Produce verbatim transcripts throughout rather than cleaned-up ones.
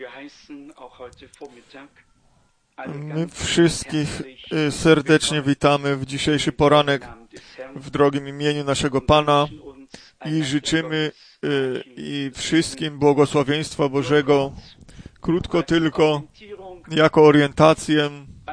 My wszystkich serdecznie witamy w dzisiejszy poranek w drogim imieniu naszego Pana i życzymy i wszystkim błogosławieństwa Bożego. Krótko tylko jako orientację.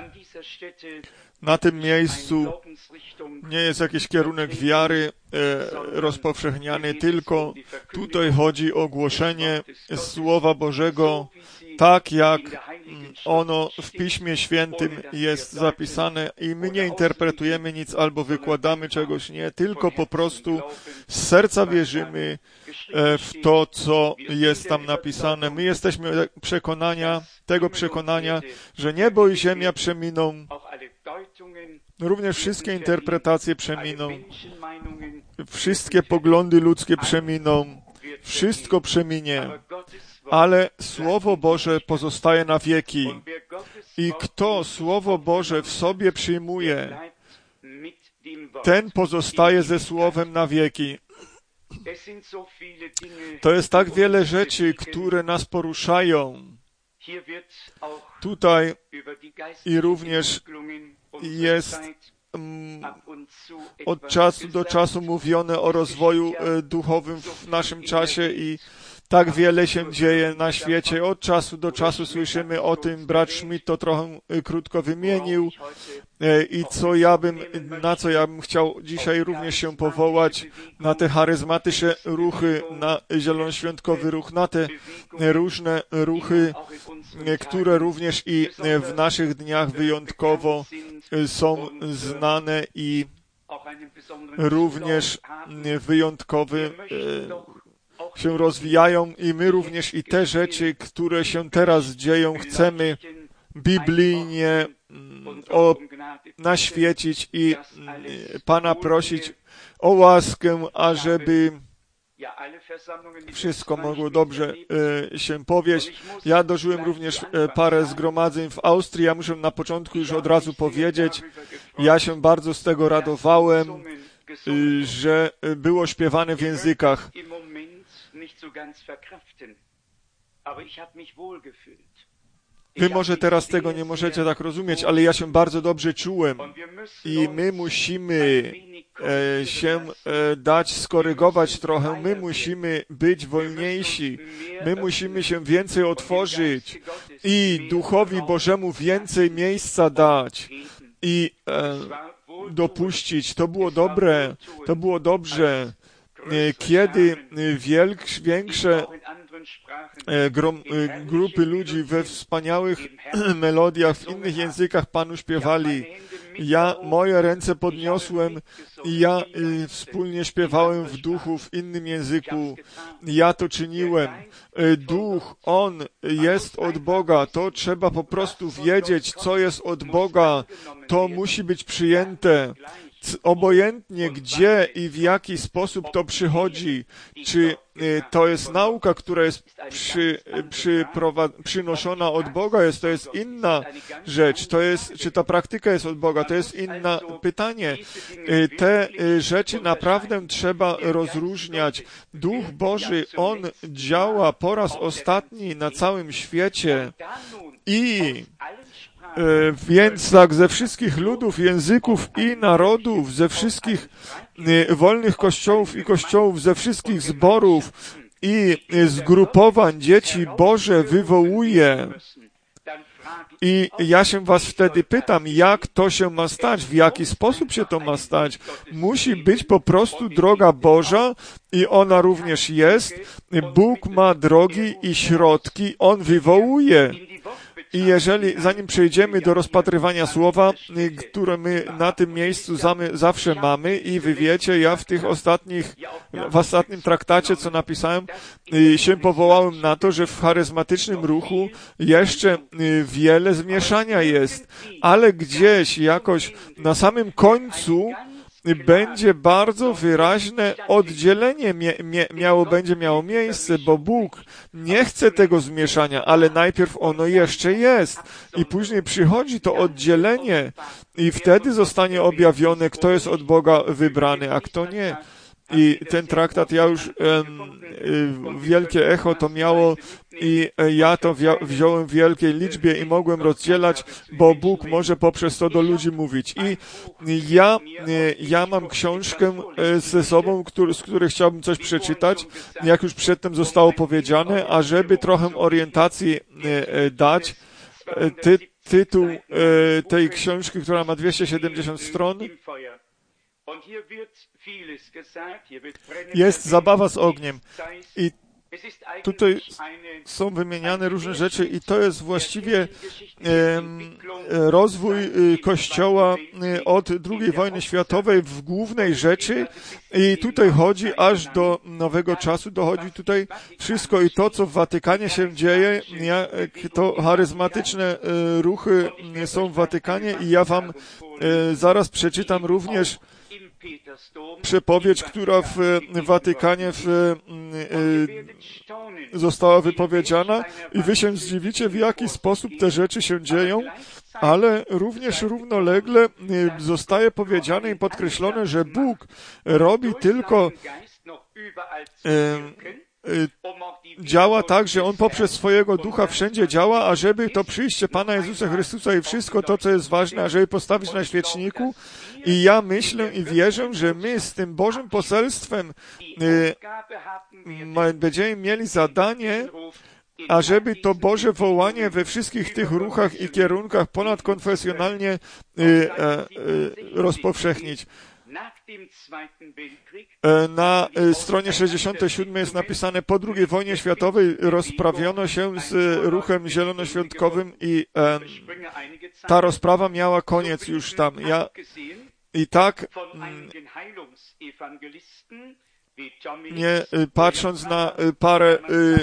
Na tym miejscu nie jest jakiś kierunek wiary e, rozpowszechniany, tylko tutaj chodzi o głoszenie Słowa Bożego tak, jak ono w Piśmie Świętym jest zapisane i my nie interpretujemy nic albo wykładamy czegoś, nie, tylko po prostu z serca wierzymy e, w to, co jest tam napisane. My jesteśmy przekonania, tego przekonania, że niebo i ziemia przeminą, również wszystkie interpretacje przeminą, wszystkie poglądy ludzkie przeminą, wszystko przeminie, ale Słowo Boże pozostaje na wieki. I kto Słowo Boże w sobie przyjmuje, ten pozostaje ze Słowem na wieki. To jest tak wiele rzeczy, które nas poruszają. Tutaj i również jest um, od czasu do czasu mówione o rozwoju e, duchowym w naszym czasie i tak wiele się dzieje na świecie. Od czasu do czasu słyszymy o tym. Brat Schmidt to trochę e, krótko wymienił e, i co ja bym, na co ja bym chciał dzisiaj również się powołać, na te charyzmatyczne ruchy, na zielonoświątkowy ruch, na te różne ruchy, które również i w naszych dniach wyjątkowo są znane i również wyjątkowy się rozwijają i my również i te rzeczy, które się teraz dzieją, chcemy biblijnie o, naświecić i Pana prosić o łaskę, ażeby wszystko mogło dobrze e, się powieść. Ja dożyłem również e, parę zgromadzeń w Austrii. Ja muszę na początku już od razu powiedzieć, ja się bardzo z tego radowałem, e, że było śpiewane w językach. Wy może teraz tego nie możecie tak rozumieć, ale ja się bardzo dobrze czułem i my musimy e, się e, dać skorygować trochę, my musimy być wolniejsi, my musimy się więcej otworzyć i Duchowi Bożemu więcej miejsca dać i e, dopuścić. To było dobre, to było dobrze, e, kiedy wielk, większe Grom, grupy ludzi we wspaniałych melodiach, w innych językach Panu śpiewali. Ja moje ręce podniosłem i ja y, wspólnie śpiewałem w duchu, w innym języku. Ja to czyniłem. Duch, On jest od Boga. To trzeba po prostu wiedzieć, co jest od Boga. To musi być przyjęte. Obojętnie gdzie i w jaki sposób to przychodzi, czy to jest nauka, która jest przy, przynoszona od Boga, jest, to jest inna rzecz, to jest, czy ta praktyka jest od Boga, to jest inne pytanie. Te rzeczy naprawdę trzeba rozróżniać. Duch Boży, On działa po raz ostatni na całym świecie i więc tak ze wszystkich ludów, języków i narodów, ze wszystkich wolnych kościołów i kościołów, ze wszystkich zborów i zgrupowań dzieci Boże wywołuje. I ja się was wtedy pytam, jak to się ma stać, w jaki sposób się to ma stać. Musi być po prostu droga Boża i ona również jest. Bóg ma drogi i środki, On wywołuje. I jeżeli, zanim przejdziemy do rozpatrywania słowa, które my na tym miejscu zawsze mamy i wy wiecie, ja w tych ostatnich, w ostatnim traktacie, co napisałem, się powołałem na to, że w charyzmatycznym ruchu jeszcze wiele zmieszania jest, ale gdzieś jakoś na samym końcu będzie bardzo wyraźne oddzielenie mie, mie, miało, będzie miało miejsce, bo Bóg nie chce tego zmieszania, ale najpierw ono jeszcze jest i później przychodzi to oddzielenie i wtedy zostanie objawione, kto jest od Boga wybrany, a kto nie. I ten traktat ja już um, wielkie echo to miało i ja to wia- wziąłem w wielkiej liczbie i mogłem rozdzielać, bo Bóg może poprzez to do ludzi mówić. I ja, ja mam książkę ze sobą, który, z której chciałbym coś przeczytać, jak już przedtem zostało powiedziane, a żeby trochę orientacji dać, ty, tytuł tej książki, która ma dwieście siedemdziesiąt stron, jest Zabawa z ogniem. I tutaj są wymieniane różne rzeczy i to jest właściwie e, rozwój Kościoła od drugiej wojny światowej w głównej rzeczy i tutaj chodzi aż do nowego czasu, dochodzi tutaj wszystko i to, co w Watykanie się dzieje, jak to charyzmatyczne ruchy są w Watykanie i ja wam zaraz przeczytam również przepowiedź, która w Watykanie w, y, została wypowiedziana i wy się zdziwicie, w jaki sposób te rzeczy się dzieją, ale również równolegle y, zostaje powiedziane i podkreślone, że Bóg robi tylko y, y, działa tak, że On poprzez swojego Ducha wszędzie działa, ażeby to przyjście Pana Jezusa Chrystusa i wszystko to, co jest ważne, ażeby postawić na świeczniku. I ja myślę i wierzę, że my z tym Bożym poselstwem y, będziemy mieli zadanie, ażeby to Boże wołanie we wszystkich tych ruchach i kierunkach ponadkonfesjonalnie y, y, y, rozpowszechnić. Na stronie sześćdziesiątej siódmej jest napisane, po drugiej wojnie światowej rozprawiono się z ruchem zielonoświątkowym i e, ta rozprawa miała koniec już tam. Ja, I tak nie patrząc na parę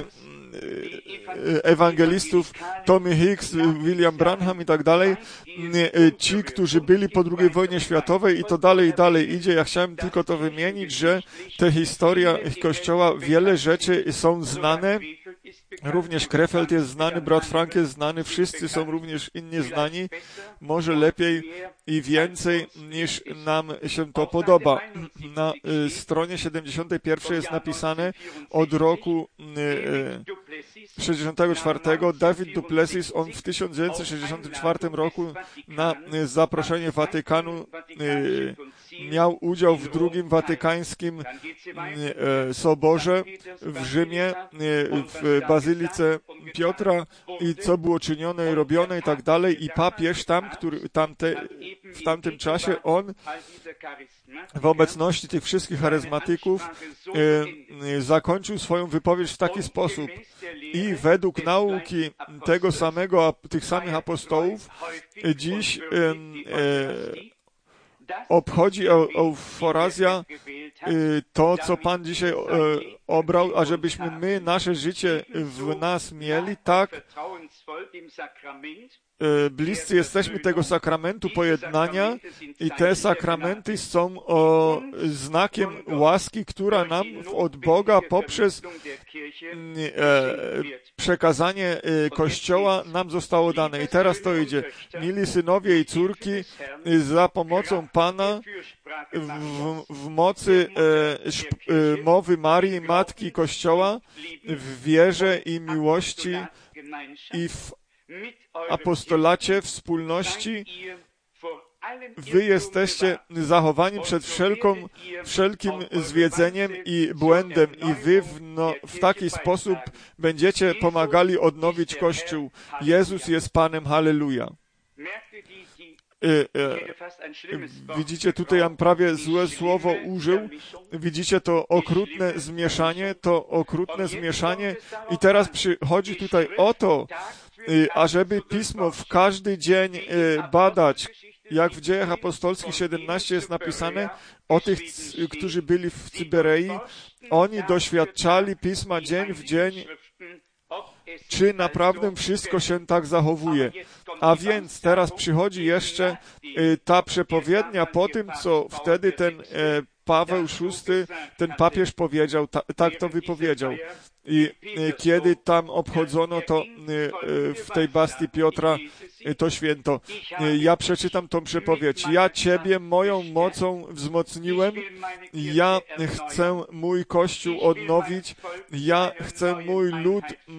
ewangelistów, Tommy Hicks, William Branham i tak dalej, ci, którzy byli po drugiej wojnie światowej i to dalej i dalej idzie. Ja chciałem tylko to wymienić, że te historia Kościoła, wiele rzeczy są znane. Również Krefeld jest znany, brat Frank jest znany, wszyscy są również inni znani, może lepiej i więcej niż nam się to podoba. Na y, stronie siedemdziesiątej pierwszej jest napisane od roku y, sześćdziesiątego czwartego David du Plessis, on w tysiąc dziewięćset sześćdziesiątym czwartym roku na y, zaproszenie Watykanu y, miał udział w drugim watykańskim y, soborze w Rzymie, y, w Bazylice Piotra i co było czynione i robione i tak dalej i papież tam, który tamte, w tamtym czasie on w obecności tych wszystkich charyzmatyków y, zakończył swoją wypowiedź w taki sposób i według nauki tego samego, tych samych apostołów dziś y, y, obchodzi euforazja to, co Pan dzisiaj obrał, ażebyśmy my nasze życie w nas mieli, tak bliscy jesteśmy tego sakramentu pojednania i te sakramenty są o, znakiem łaski, która nam od Boga poprzez e, przekazanie e, Kościoła nam zostało dane. I teraz to idzie. Mili synowie i córki, za pomocą Pana w, w mocy e, szp, e, mowy Marii, Matki Kościoła, w wierze i miłości i w apostolacie, wspólności, wy jesteście zachowani przed wszelką, wszelkim zwiedzeniem i błędem i wy w, no, w taki sposób będziecie pomagali odnowić Kościół. Jezus jest Panem, halleluja. E, e, widzicie, tutaj ja prawie złe słowo użył. Widzicie to okrutne zmieszanie, to okrutne zmieszanie i teraz przychodzi tutaj o to, ażeby Pismo w każdy dzień badać, jak w Dziejach Apostolskich siedemnaście jest napisane, o tych, którzy byli w Cyberei, oni doświadczali Pisma dzień w dzień, czy naprawdę wszystko się tak zachowuje. A więc teraz przychodzi jeszcze ta przepowiednia po tym, co wtedy ten Paweł szósty, ten papież powiedział, ta, tak to wypowiedział. I kiedy tam obchodzono to w tej bastii Piotra, to święto, ja przeczytam tą przypowiedź. Ja Ciebie moją mocą wzmocniłem, ja chcę mój Kościół odnowić, ja chcę mój lud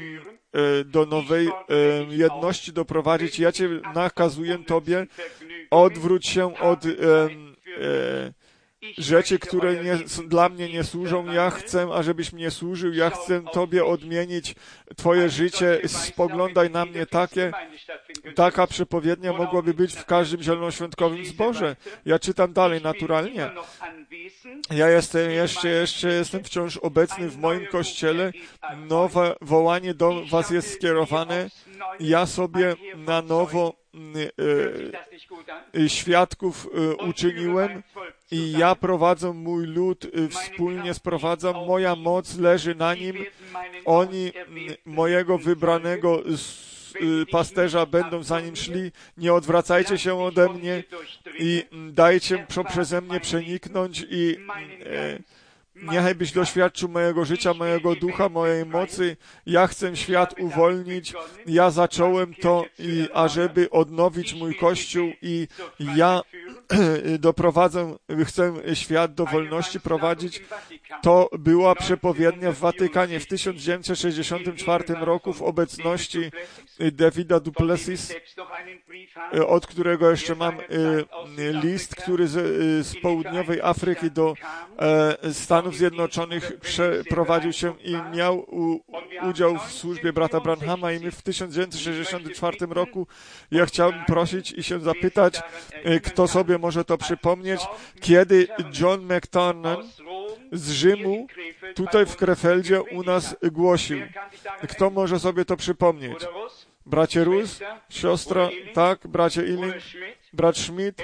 do nowej jedności doprowadzić. Ja Cię nakazuję Tobie, odwróć się od e, e, rzeczy, które nie, dla mnie nie służą. Ja chcę, ażebyś mnie służył. Ja chcę Tobie odmienić Twoje życie. Spoglądaj na mnie takie. Taka przepowiednia mogłaby być w każdym zielonoświątkowym zborze. Ja czytam dalej naturalnie. Ja jestem jeszcze, jeszcze jestem wciąż obecny w moim kościele. Nowe wołanie do Was jest skierowane. Ja sobie na nowo e, e, świadków e, uczyniłem i ja prowadzę mój lud, e, wspólnie sprowadzam. Moja moc leży na nim. Oni mojego wybranego pasterza będą za nim szli. Nie odwracajcie się ode mnie i dajcie przeze mnie przeniknąć i e, niechaj byś doświadczył mojego życia, mojego ducha, mojej mocy. Ja chcę świat uwolnić. Ja zacząłem to, i ażeby odnowić mój Kościół i ja doprowadzę, chcę świat do wolności prowadzić. To była przepowiednia w Watykanie w tysiąc dziewięćset sześćdziesiątym czwartym roku w obecności Davida du Plessis, od którego jeszcze mam list, który z, z południowej Afryki do Stanów Zjednoczonych przeprowadził się i miał u, udział w służbie brata Branhama i my w tysiąc dziewięćset sześćdziesiątym czwartym roku, ja chciałbym prosić i się zapytać, kto sobie może to przypomnieć, kiedy John McTernan z Rzymu tutaj w Krefeldzie u nas głosił. Kto może sobie to przypomnieć? Bracie Rus, siostra, tak, bracie Illing, brat Schmidt.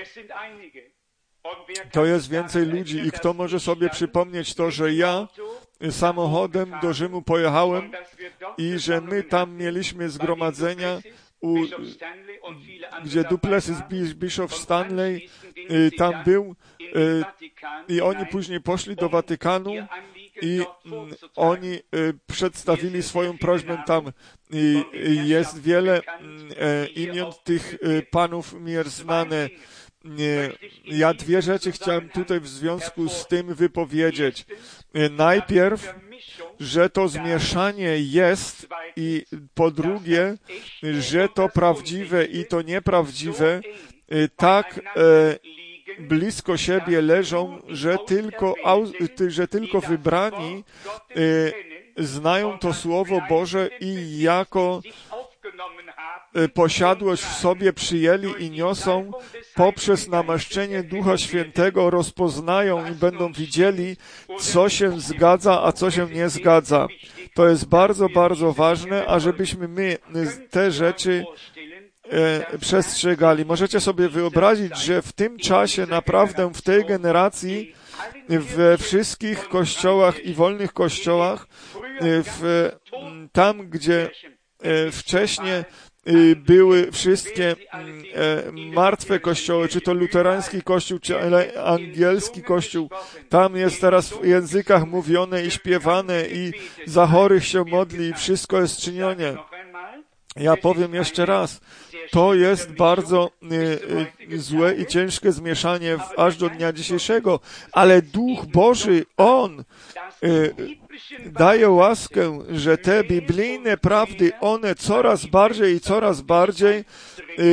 To jest więcej ludzi i kto może sobie przypomnieć to, że ja samochodem do Rzymu pojechałem i że my tam mieliśmy zgromadzenia, u, gdzie du Plessis, Bischof Stanley tam był i oni później poszli do Watykanu i oni przedstawili swoją prośbę tam. I jest wiele imion tych panów mi jest znane. Ja dwie rzeczy chciałem tutaj w związku z tym wypowiedzieć. Najpierw, że to zmieszanie jest i po drugie, że to prawdziwe i to nieprawdziwe tak blisko siebie leżą, że tylko, że tylko wybrani znają to Słowo Boże i jako posiadłość w sobie przyjęli i niosą poprzez namaszczenie Ducha Świętego, rozpoznają i będą widzieli, co się zgadza, a co się nie zgadza. To jest bardzo, bardzo ważne, ażebyśmy my te rzeczy e, przestrzegali. Możecie sobie wyobrazić, że w tym czasie, naprawdę w tej generacji, we wszystkich kościołach i wolnych kościołach, w, tam, gdzie e, wcześniej były wszystkie martwe kościoły, czy to luterański kościół, czy angielski kościół. Tam jest teraz w językach mówione i śpiewane i za chorych się modli i wszystko jest czynione. Ja powiem jeszcze raz, to jest bardzo y, y, złe i ciężkie zmieszanie w, aż do dnia dzisiejszego, ale Duch Boży, On y, daje łaskę, że te biblijne prawdy, one coraz bardziej i coraz bardziej y,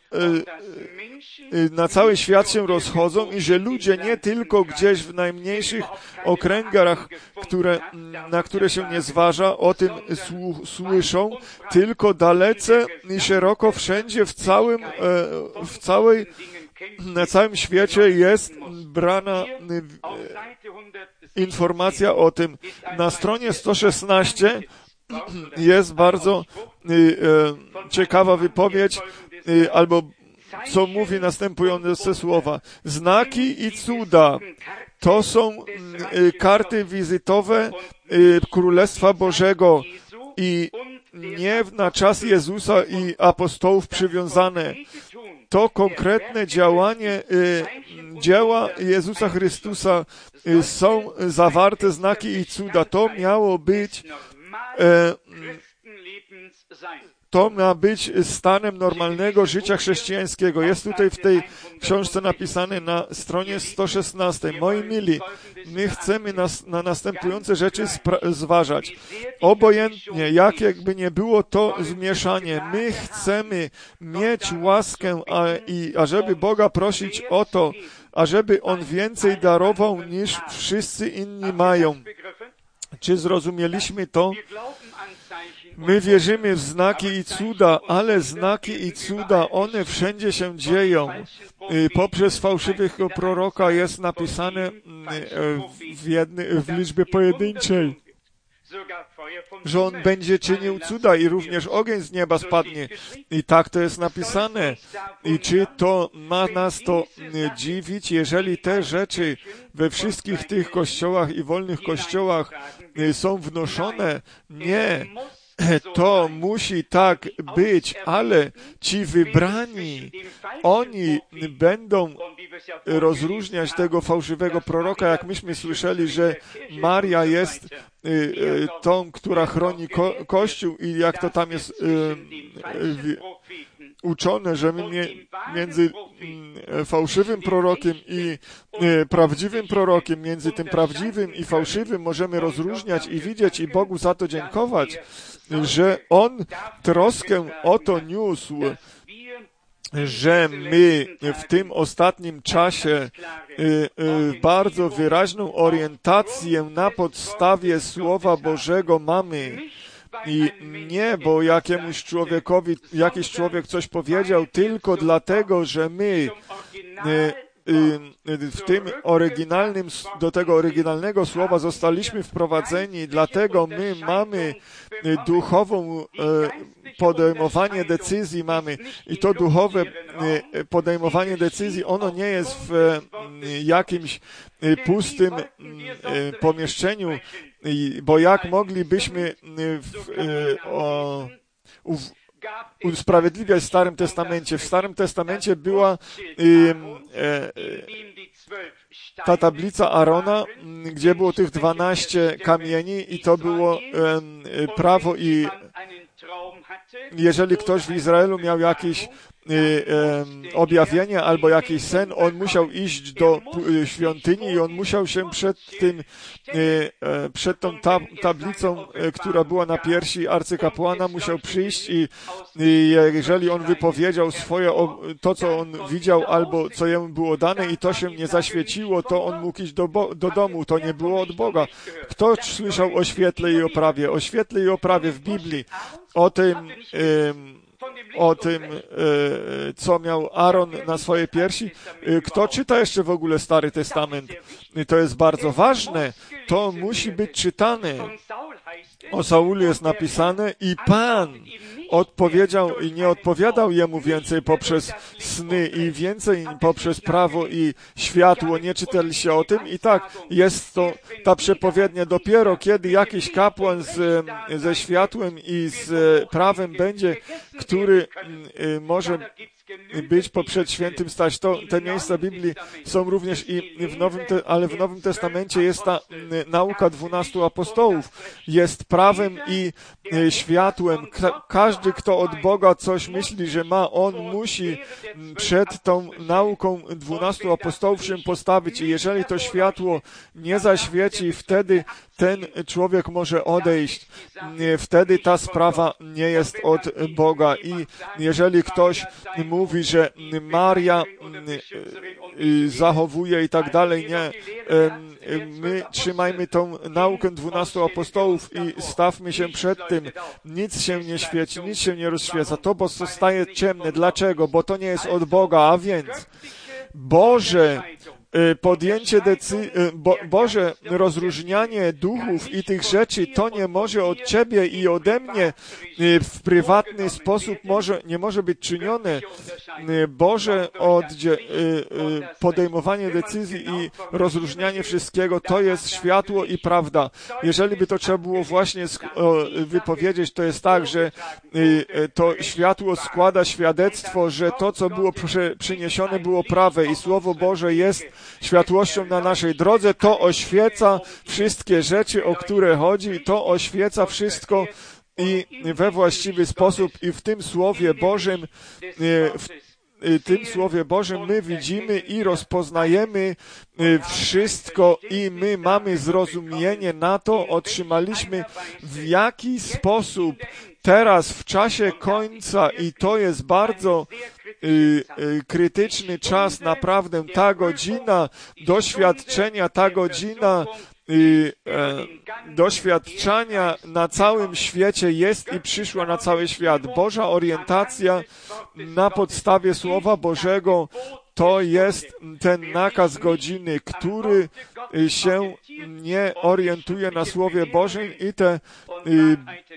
y, y, na cały świat się rozchodzą i że ludzie nie tylko gdzieś w najmniejszych okręgach, które, na które się nie zważa, o tym słu- słyszą, tylko dalece i szeroko wszędzie w całym, w całej, na całym świecie jest brana informacja o tym. Na stronie sto szesnaście jest bardzo ciekawa wypowiedź, albo co mówi następujące słowa. Znaki i cuda to są karty wizytowe Królestwa Bożego i nie na czas Jezusa i apostołów przywiązane. To konkretne działanie, dzieła Jezusa Chrystusa są zawarte znaki i cuda. To miało być e, to ma być stanem normalnego życia chrześcijańskiego. Jest tutaj w tej książce napisane na stronie sto szesnastej. Moi mili, my chcemy nas, na następujące rzeczy zważać. Obojętnie, jak jakby nie było to zmieszanie, my chcemy mieć łaskę, a, i, ażeby Boga prosić o to, ażeby On więcej darował, niż wszyscy inni mają. Czy zrozumieliśmy to? My wierzymy w znaki i cuda, ale znaki i cuda, one wszędzie się dzieją. Poprzez fałszywego proroka jest napisane w, jedny, w liczbie pojedynczej, że on będzie czynił cuda i również ogień z nieba spadnie. I tak to jest napisane. I czy to ma nas to dziwić, jeżeli te rzeczy we wszystkich tych kościołach i wolnych kościołach są wnoszone? Nie. To musi tak być, ale ci wybrani, oni będą rozróżniać tego fałszywego proroka, jak myśmy słyszeli, że Maria jest y, y, tą, która chroni ko Kościół i jak to tam jest y, y, uczone, że my mie między y, fałszywym prorokiem i y, prawdziwym prorokiem, między tym prawdziwym i fałszywym możemy rozróżniać i widzieć i Bogu za to dziękować, że On troskę o to niósł, że my w tym ostatnim czasie y, y, bardzo wyraźną orientację na podstawie Słowa Bożego mamy. I nie, bo jakiemuś człowiekowi, jakiś człowiek coś powiedział, tylko dlatego, że my y, w tym oryginalnym, do tego oryginalnego słowa zostaliśmy wprowadzeni, dlatego my mamy duchową podejmowanie decyzji mamy i to duchowe podejmowanie decyzji, ono nie jest w jakimś pustym pomieszczeniu, bo jak moglibyśmy w, o, w, usprawiedliwiać w Starym Testamencie. W Starym Testamencie była y, e, ta tablica Arona, gdzie było tych dwanaście kamieni i to było e, prawo i jeżeli ktoś w Izraelu miał jakieś y, y, objawienie albo jakiś sen, on musiał iść do y, świątyni i on musiał się przed tym, y, y, przed tą tab tablicą, y, która była na piersi arcykapłana, musiał przyjść i, i jeżeli on wypowiedział swoje, o, to co on widział albo co jemu było dane i to się nie zaświeciło, to on mógł iść do, do domu, to nie było od Boga. Kto słyszał o świetle i oprawie? O świetle i oprawie w Biblii, o tym, y, o tym, co miał Aaron na swojej piersi. Kto czyta jeszcze w ogóle Stary Testament? To jest bardzo ważne. To musi być czytane. O Saulu jest napisane i Pan odpowiedział i nie odpowiadał jemu więcej poprzez sny i więcej poprzez prawo i światło. Nie czytaliście o tym? I tak, jest to ta przepowiednia dopiero, kiedy jakiś kapłan z, ze światłem i z prawem będzie, który może być poprzed świętym stać. To, te miejsca Biblii są również i w Nowym, te, ale w Nowym Testamencie jest ta nauka dwunastu apostołów. Jest prawem i światłem. Ka każdy, kto od Boga coś myśli, że ma, on musi przed tą nauką dwunastu apostołów się postawić i jeżeli to światło nie zaświeci, wtedy ten człowiek może odejść. Wtedy ta sprawa nie jest od Boga. I jeżeli ktoś mówi, że Maria zachowuje i tak dalej, nie. My trzymajmy tą naukę dwunastu apostołów i stawmy się przed tym. Nic się nie świeci, nic się nie rozświeca. To bo zostaje ciemne. Dlaczego? Bo to nie jest od Boga, a więc Boże podjęcie decyzji, Bo, Boże rozróżnianie duchów i tych rzeczy, to nie może od Ciebie i ode mnie w prywatny sposób może, nie może być czynione. Boże oddzie, podejmowanie decyzji i rozróżnianie wszystkiego, to jest światło i prawda. Jeżeli by to trzeba było właśnie wypowiedzieć, to jest tak, że to światło składa świadectwo, że to, co było przyniesione, było prawe i Słowo Boże jest światłością na naszej drodze. To oświeca wszystkie rzeczy, o które chodzi. To oświeca wszystko i we właściwy sposób. I w tym Słowie Bożym, w tym Słowie Bożym my widzimy i rozpoznajemy wszystko i my mamy zrozumienie na to, otrzymaliśmy w jaki sposób teraz w czasie końca i to jest bardzo y, y, krytyczny czas, naprawdę ta godzina doświadczenia, ta godzina y, e, doświadczania na całym świecie jest i przyszła na cały świat. Boża orientacja na podstawie Słowa Bożego to jest ten nakaz godziny, który się nie orientuje na Słowie Bożym i te y,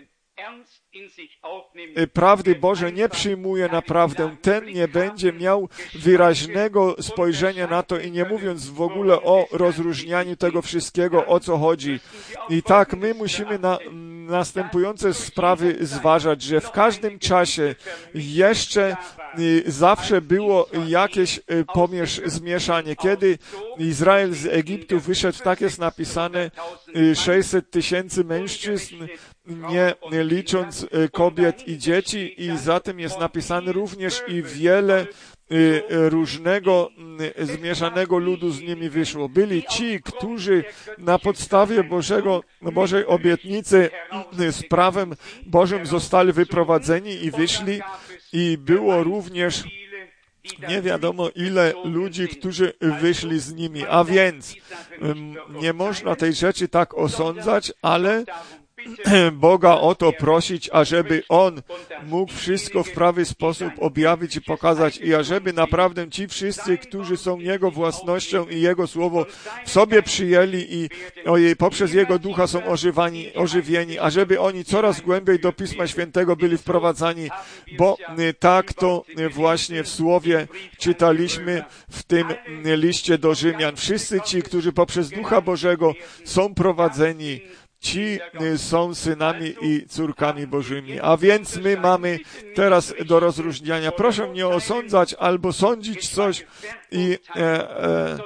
prawdy Boże nie przyjmuje naprawdę, ten nie będzie miał wyraźnego spojrzenia na to i nie mówiąc w ogóle o rozróżnianiu tego wszystkiego, o co chodzi. I tak my musimy na następujące sprawy zważać, że w każdym czasie jeszcze zawsze było jakieś pomiesz, zmieszanie. Kiedy Izrael z Egiptu wyszedł, tak jest napisane, sześćset tysięcy mężczyzn, nie licząc kobiet i dzieci, i za tym jest napisane również i wiele różnego zmieszanego ludu z nimi wyszło. Byli ci, którzy na podstawie Bożego, Bożej obietnicy z prawem Bożym zostali wyprowadzeni i wyszli, i było również nie wiadomo ile ludzi, którzy wyszli z nimi. A więc nie można tej rzeczy tak osądzać, ale Boga o to prosić, ażeby On mógł wszystko w prawy sposób objawić i pokazać i ażeby naprawdę ci wszyscy, którzy są Jego własnością i Jego Słowo w sobie przyjęli i ojej, poprzez Jego Ducha są ożywani, ożywieni, ażeby oni coraz głębiej do Pisma Świętego byli wprowadzani, bo tak to właśnie w Słowie czytaliśmy w tym liście do Rzymian. Wszyscy ci, którzy poprzez Ducha Bożego są prowadzeni, ci są synami i córkami Bożymi. A więc my mamy teraz do rozróżniania. Proszę nie osądzać albo sądzić coś i e, e,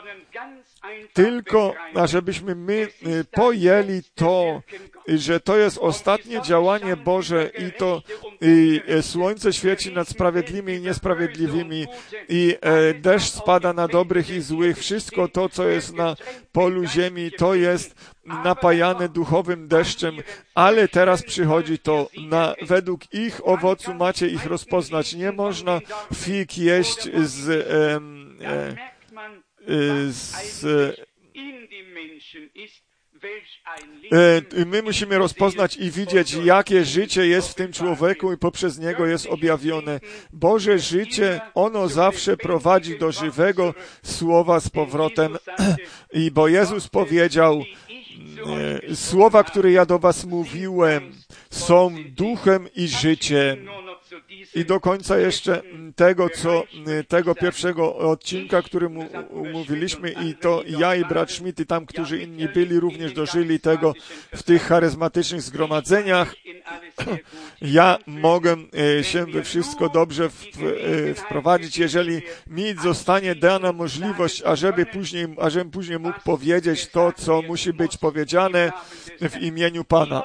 tylko, ażebyśmy my pojęli to, że to jest ostatnie działanie Boże i to i słońce świeci nad sprawiedliwymi i niesprawiedliwymi i e, deszcz spada na dobrych i złych. Wszystko to, co jest na polu ziemi, to jest napajane duchowym deszczem, ale teraz przychodzi to, na, według ich owocu macie ich rozpoznać. Nie można fig jeść z, e, e, z my musimy rozpoznać i widzieć, jakie życie jest w tym człowieku i poprzez niego jest objawione. Boże życie, ono zawsze prowadzi do żywego słowa z powrotem. I bo Jezus powiedział, słowa, które ja do was mówiłem, są duchem i życiem. I do końca jeszcze tego, co, tego pierwszego odcinka, który mu, mówiliśmy, i to ja i brat Schmidt i tam, którzy inni byli, również dożyli tego w tych charyzmatycznych zgromadzeniach. Ja mogę się we wszystko dobrze wprowadzić, jeżeli mi zostanie dana możliwość, ażeby później, ażebym później mógł powiedzieć to, co musi być powiedziane w imieniu Pana.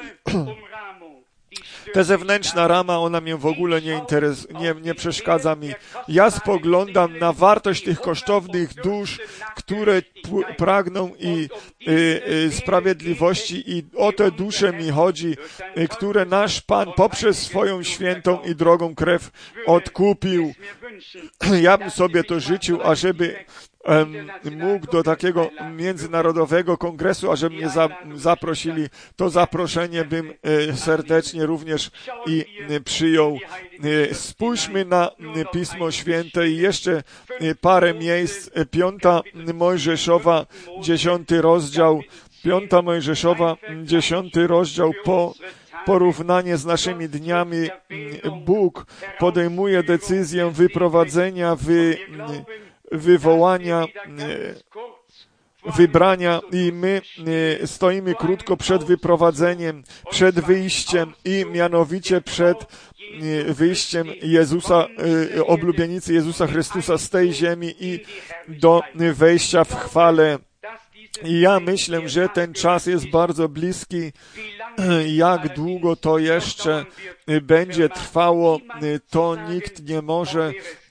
Ta zewnętrzna rama, ona mnie w ogóle nie interesuje, nie, nie przeszkadza mi. Ja spoglądam na wartość tych kosztownych dusz, które pragną i y, y, sprawiedliwości, i o te dusze mi chodzi, y, które nasz Pan poprzez swoją świętą i drogą krew odkupił. Ja bym sobie to życzył, ażeby mógł do takiego międzynarodowego kongresu, a że mnie za, zaprosili, to zaproszenie bym serdecznie również i przyjął. Spójrzmy na Pismo Święte i jeszcze parę miejsc. Piąta Mojżeszowa, dziesiąty rozdział. Piąta Mojżeszowa, dziesiąty rozdział. Po porównanie z naszymi dniami Bóg podejmuje decyzję wyprowadzenia, wy wywołania wybrania i my stoimy krótko przed wyprowadzeniem, przed wyjściem i mianowicie przed wyjściem Jezusa, oblubienicy Jezusa Chrystusa z tej ziemi i do wejścia w chwale. I ja myślę, że ten czas jest bardzo bliski. Jak długo to jeszcze będzie trwało, to nikt nie może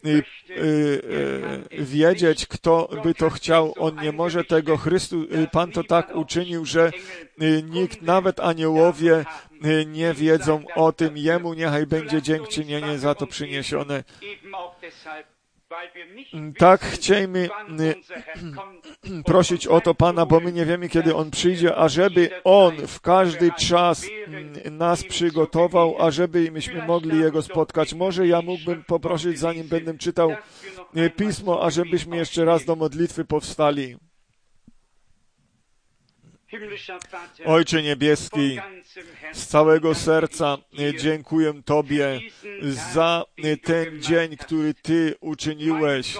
wiedzieć, kto by to chciał. On nie może tego. Chrystus, Pan to tak uczynił, że nikt, nawet aniołowie, nie wiedzą o tym. Jemu niechaj będzie dziękczynienie za to przyniesione. Tak, chciejmy prosić o to Pana, bo my nie wiemy, kiedy On przyjdzie, ażeby On w każdy czas nas przygotował, ażeby myśmy mogli Jego spotkać. Może ja mógłbym poprosić, zanim będę czytał Pismo, ażebyśmy jeszcze raz do modlitwy powstali. Ojcze Niebieski, z całego serca dziękuję Tobie za ten dzień, który Ty uczyniłeś.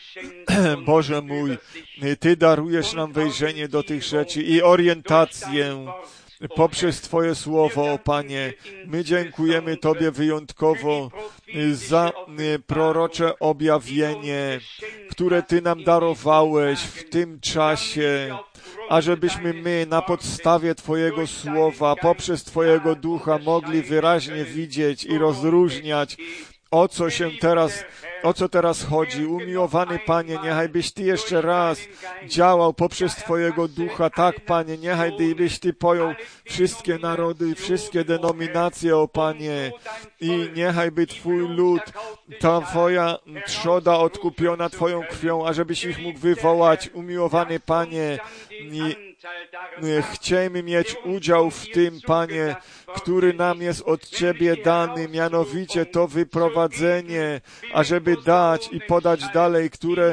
Boże mój, Ty darujesz nam wejrzenie do tych rzeczy i orientację poprzez Twoje słowo, o Panie. My dziękujemy Tobie wyjątkowo za prorocze objawienie, które Ty nam darowałeś w tym czasie, ażebyśmy my na podstawie Twojego słowa, poprzez Twojego ducha mogli wyraźnie widzieć i rozróżniać, o co się teraz, o co teraz chodzi. Umiłowany Panie, niechaj byś Ty jeszcze raz działał poprzez Twojego ducha. Tak, Panie, niechaj byś Ty pojął wszystkie narody, wszystkie denominacje, o Panie, i niechaj by Twój lud, ta Twoja trzoda odkupiona Twoją krwią, ażebyś ich mógł wywołać. Umiłowany Panie, i chciejmy mieć udział w tym, Panie, który nam jest od Ciebie dany, mianowicie to wyprowadzenie, ażeby dać i podać dalej, które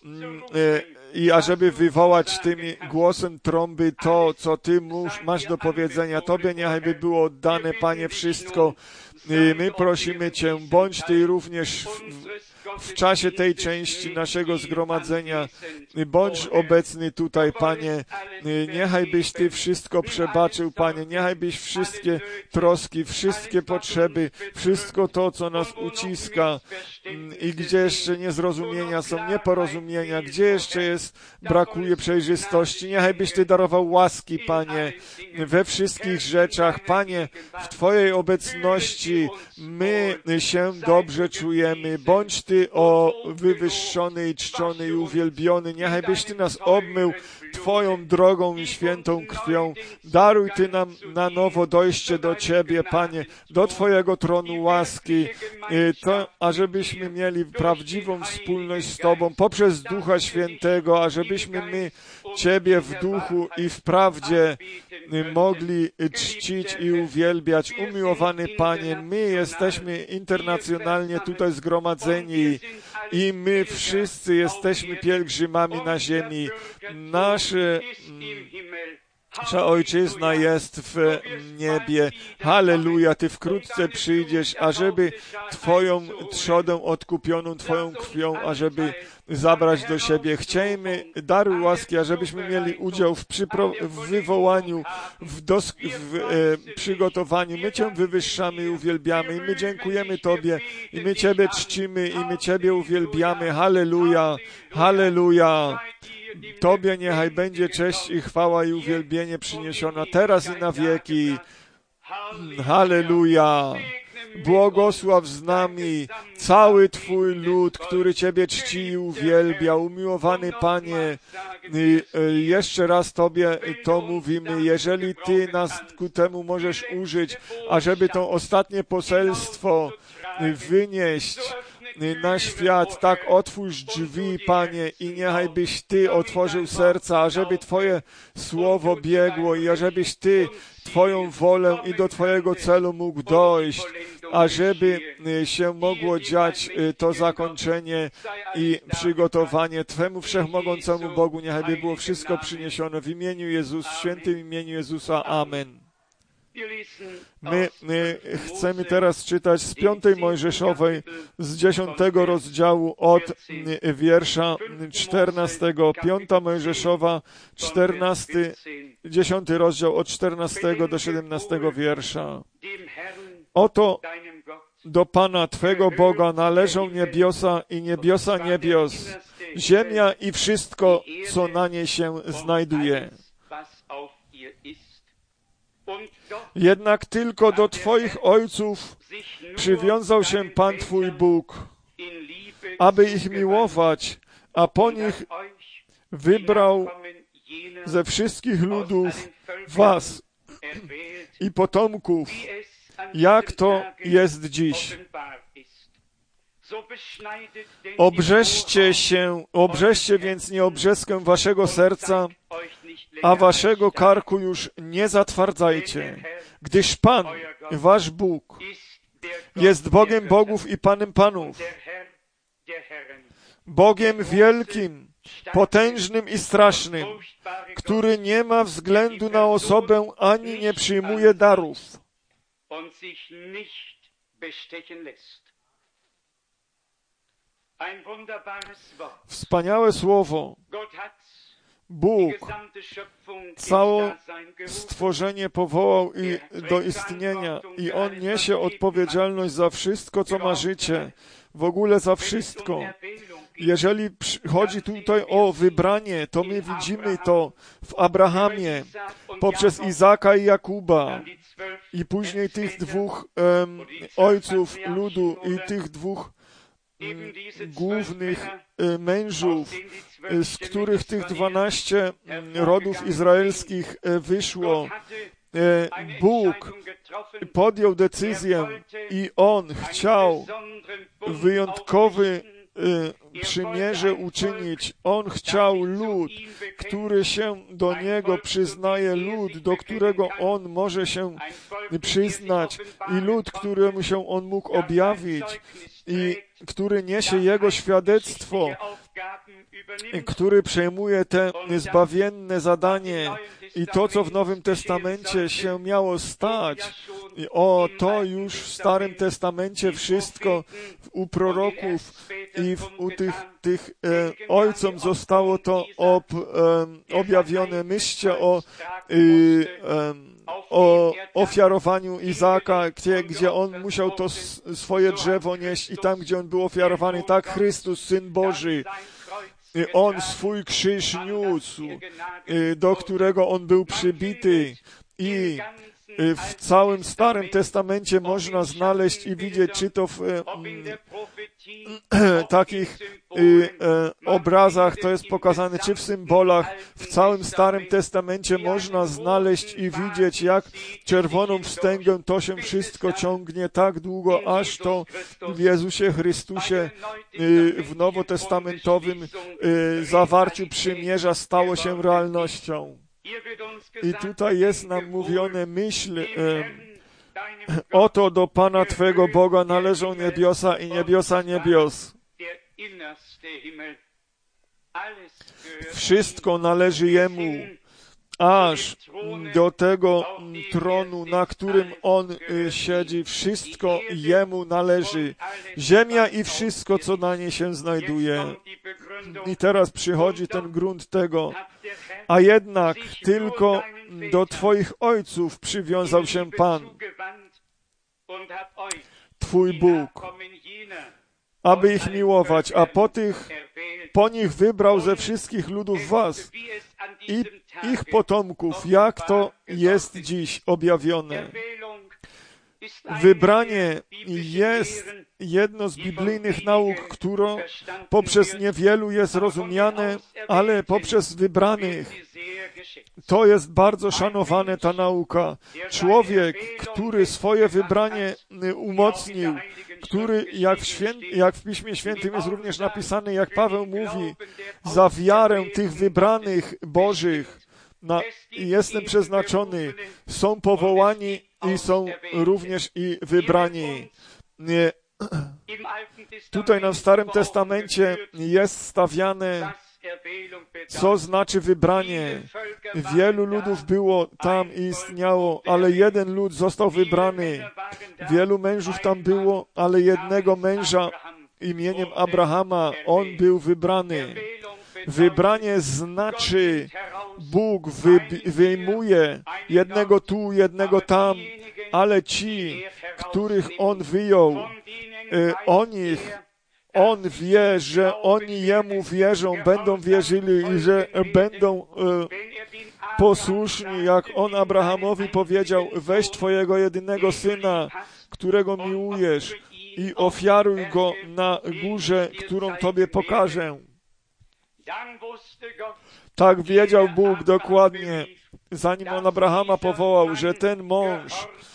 i ażeby wywołać tym głosem trąby to, co Ty masz do powiedzenia. Tobie niechaj by było oddane, Panie, wszystko. I my prosimy Cię, bądź Ty również w, w czasie tej części naszego zgromadzenia. Bądź obecny tutaj, Panie. Niechaj byś Ty wszystko przebaczył, Panie. Niechaj byś wszystkie troski, wszystkie potrzeby, wszystko to, co nas uciska i gdzie jeszcze niezrozumienia są, nieporozumienia, gdzie jeszcze jest, brakuje przejrzystości. Niechaj byś Ty darował łaski, Panie, we wszystkich rzeczach. Panie, w Twojej obecności my się dobrze czujemy. Bądź Ty o wywyższony i czczony i uwielbiony. Niechaj byś Ty nas obmył Twoją drogą i świętą krwią. Daruj Ty nam na nowo dojście do Ciebie, Panie, do Twojego tronu łaski, to, ażebyśmy mieli prawdziwą wspólność z Tobą poprzez Ducha Świętego, ażebyśmy my Ciebie w duchu i w prawdzie mogli czcić i uwielbiać. Umiłowany Panie, my jesteśmy internacjonalnie tutaj zgromadzeni i my wszyscy jesteśmy pielgrzymami na ziemi. Nasze, nasza Ojczyzna jest w niebie. Halleluja, Ty wkrótce przyjdziesz, ażeby Twoją trzodę odkupioną Twoją krwią, ażeby zabrać do siebie. Chciejmy daruj łaski, ażebyśmy mieli udział w, przypro- w wywołaniu, w, dos- w e, przygotowaniu. My Cię wywyższamy i uwielbiamy i my dziękujemy Tobie i my Ciebie czcimy i my Ciebie uwielbiamy. Halleluja, halleluja. Tobie niechaj będzie cześć i chwała i uwielbienie przyniesiona teraz i na wieki. Halleluja. Błogosław z nami cały Twój lud, który Ciebie czci i uwielbia. Umiłowany Panie, jeszcze raz Tobie to mówimy, jeżeli Ty nas ku temu możesz użyć, ażeby to ostatnie poselstwo wynieść na świat, tak otwórz drzwi, Panie, i niechaj byś Ty otworzył serca, ażeby Twoje słowo biegło i ażebyś Ty Twoją wolę i do Twojego celu mógł dojść, ażeby się mogło dziać to zakończenie i przygotowanie Twemu Wszechmogącemu Bogu. Niechaj by było wszystko przyniesione w imieniu Jezusa, w świętym imieniu Jezusa. Amen. My, my chcemy teraz czytać z piątej Mojżeszowej, z dziesiątego rozdziału od wiersza czternastego. Piąta Mojżeszowa, czternasty, dziesiąty rozdział od czternastego do siedemnastego wiersza. Oto do Pana Twego Boga należą niebiosa i niebiosa niebios, ziemia i wszystko, co na niej się znajduje. Jednak tylko do Twoich ojców przywiązał się Pan Twój Bóg, aby ich miłować, a po nich wybrał ze wszystkich ludów was i potomków, jak to jest dziś. Obrzeźcie się, obrzeźcie więc nie obrzeskę waszego serca, a waszego karku już nie zatwardzajcie, gdyż Pan, wasz Bóg, jest Bogiem Bogów i Panem Panów, Bogiem wielkim, potężnym i strasznym, który nie ma względu na osobę ani nie przyjmuje darów. Wspaniałe słowo. Bóg całe stworzenie powołał i do istnienia i On niesie odpowiedzialność za wszystko, co ma życie, w ogóle za wszystko. Jeżeli chodzi tutaj o wybranie, to my widzimy to w Abrahamie, poprzez Izaka i Jakuba i później tych dwóch um, ojców ludu i tych dwóch um, głównych um, mężów, z których tych dwanaście rodów izraelskich wyszło. Bóg podjął decyzję i On chciał wyjątkowy przymierze uczynić. On chciał lud, który się do Niego przyznaje, lud, do którego On może się przyznać i lud, któremu się On mógł objawić i który niesie Jego świadectwo, który przejmuje te zbawienne zadanie i to, co w Nowym Testamencie się miało stać. O, to już w Starym Testamencie wszystko u proroków i w, u tych, tych e, ojcom zostało to ob, e, objawione. Myślcie o, e, e, o ofiarowaniu Izaaka, gdzie, gdzie on musiał to swoje drzewo nieść i tam, gdzie on był ofiarowany, tak Chrystus, Syn Boży, On swój krzyż niósł, do którego On był przybity i w całym Starym Testamencie można znaleźć i widzieć, czy to w e, takich e, e, obrazach to jest pokazane, czy w symbolach. W całym Starym Testamencie można znaleźć i widzieć, jak czerwoną wstęgą to się wszystko ciągnie tak długo, aż to w Jezusie Chrystusie e, w nowotestamentowym e, zawarciu przymierza stało się realnością. I tutaj jest nam mówione myśl, e, oto do Pana Twego Boga należą niebiosa i niebiosa niebios. Wszystko należy Jemu, aż do tego tronu, na którym On siedzi. Wszystko Jemu należy. Ziemia i wszystko, co na niej się znajduje. I teraz przychodzi ten grunt tego. A jednak tylko do Twoich ojców przywiązał się Pan, Twój Bóg, aby ich miłować, a po tych, po nich wybrał ze wszystkich ludów was i ich potomków, jak to jest dziś objawione. Wybranie jest jedno z biblijnych nauk, które poprzez niewielu jest rozumiane, ale poprzez wybranych to jest bardzo szanowane, ta nauka. Człowiek, który swoje wybranie umocnił, który, jak w, świę... jak w Piśmie Świętym jest również napisane, jak Paweł mówi, za wiarę tych wybranych Bożych na... jestem przeznaczony, są powołani i są również i wybrani. Tutaj na Starym Testamencie jest stawiane Co znaczy wybranie? Wielu ludów było tam i istniało, ale jeden lud został wybrany. Wielu mężów tam było, ale jednego męża imieniem Abrahama, on był wybrany. Wybranie znaczy, Bóg wy, wyjmuje jednego tu, jednego tam, ale ci, których On wyjął, o nich On wie, że oni Jemu wierzą, będą wierzyli i że będą posłuszni, jak On Abrahamowi powiedział, weź Twojego jedynego Syna, którego miłujesz i ofiaruj Go na górze, którą Tobie pokażę. Tak wiedział Bóg dokładnie, zanim On Abrahama powołał, że ten mąż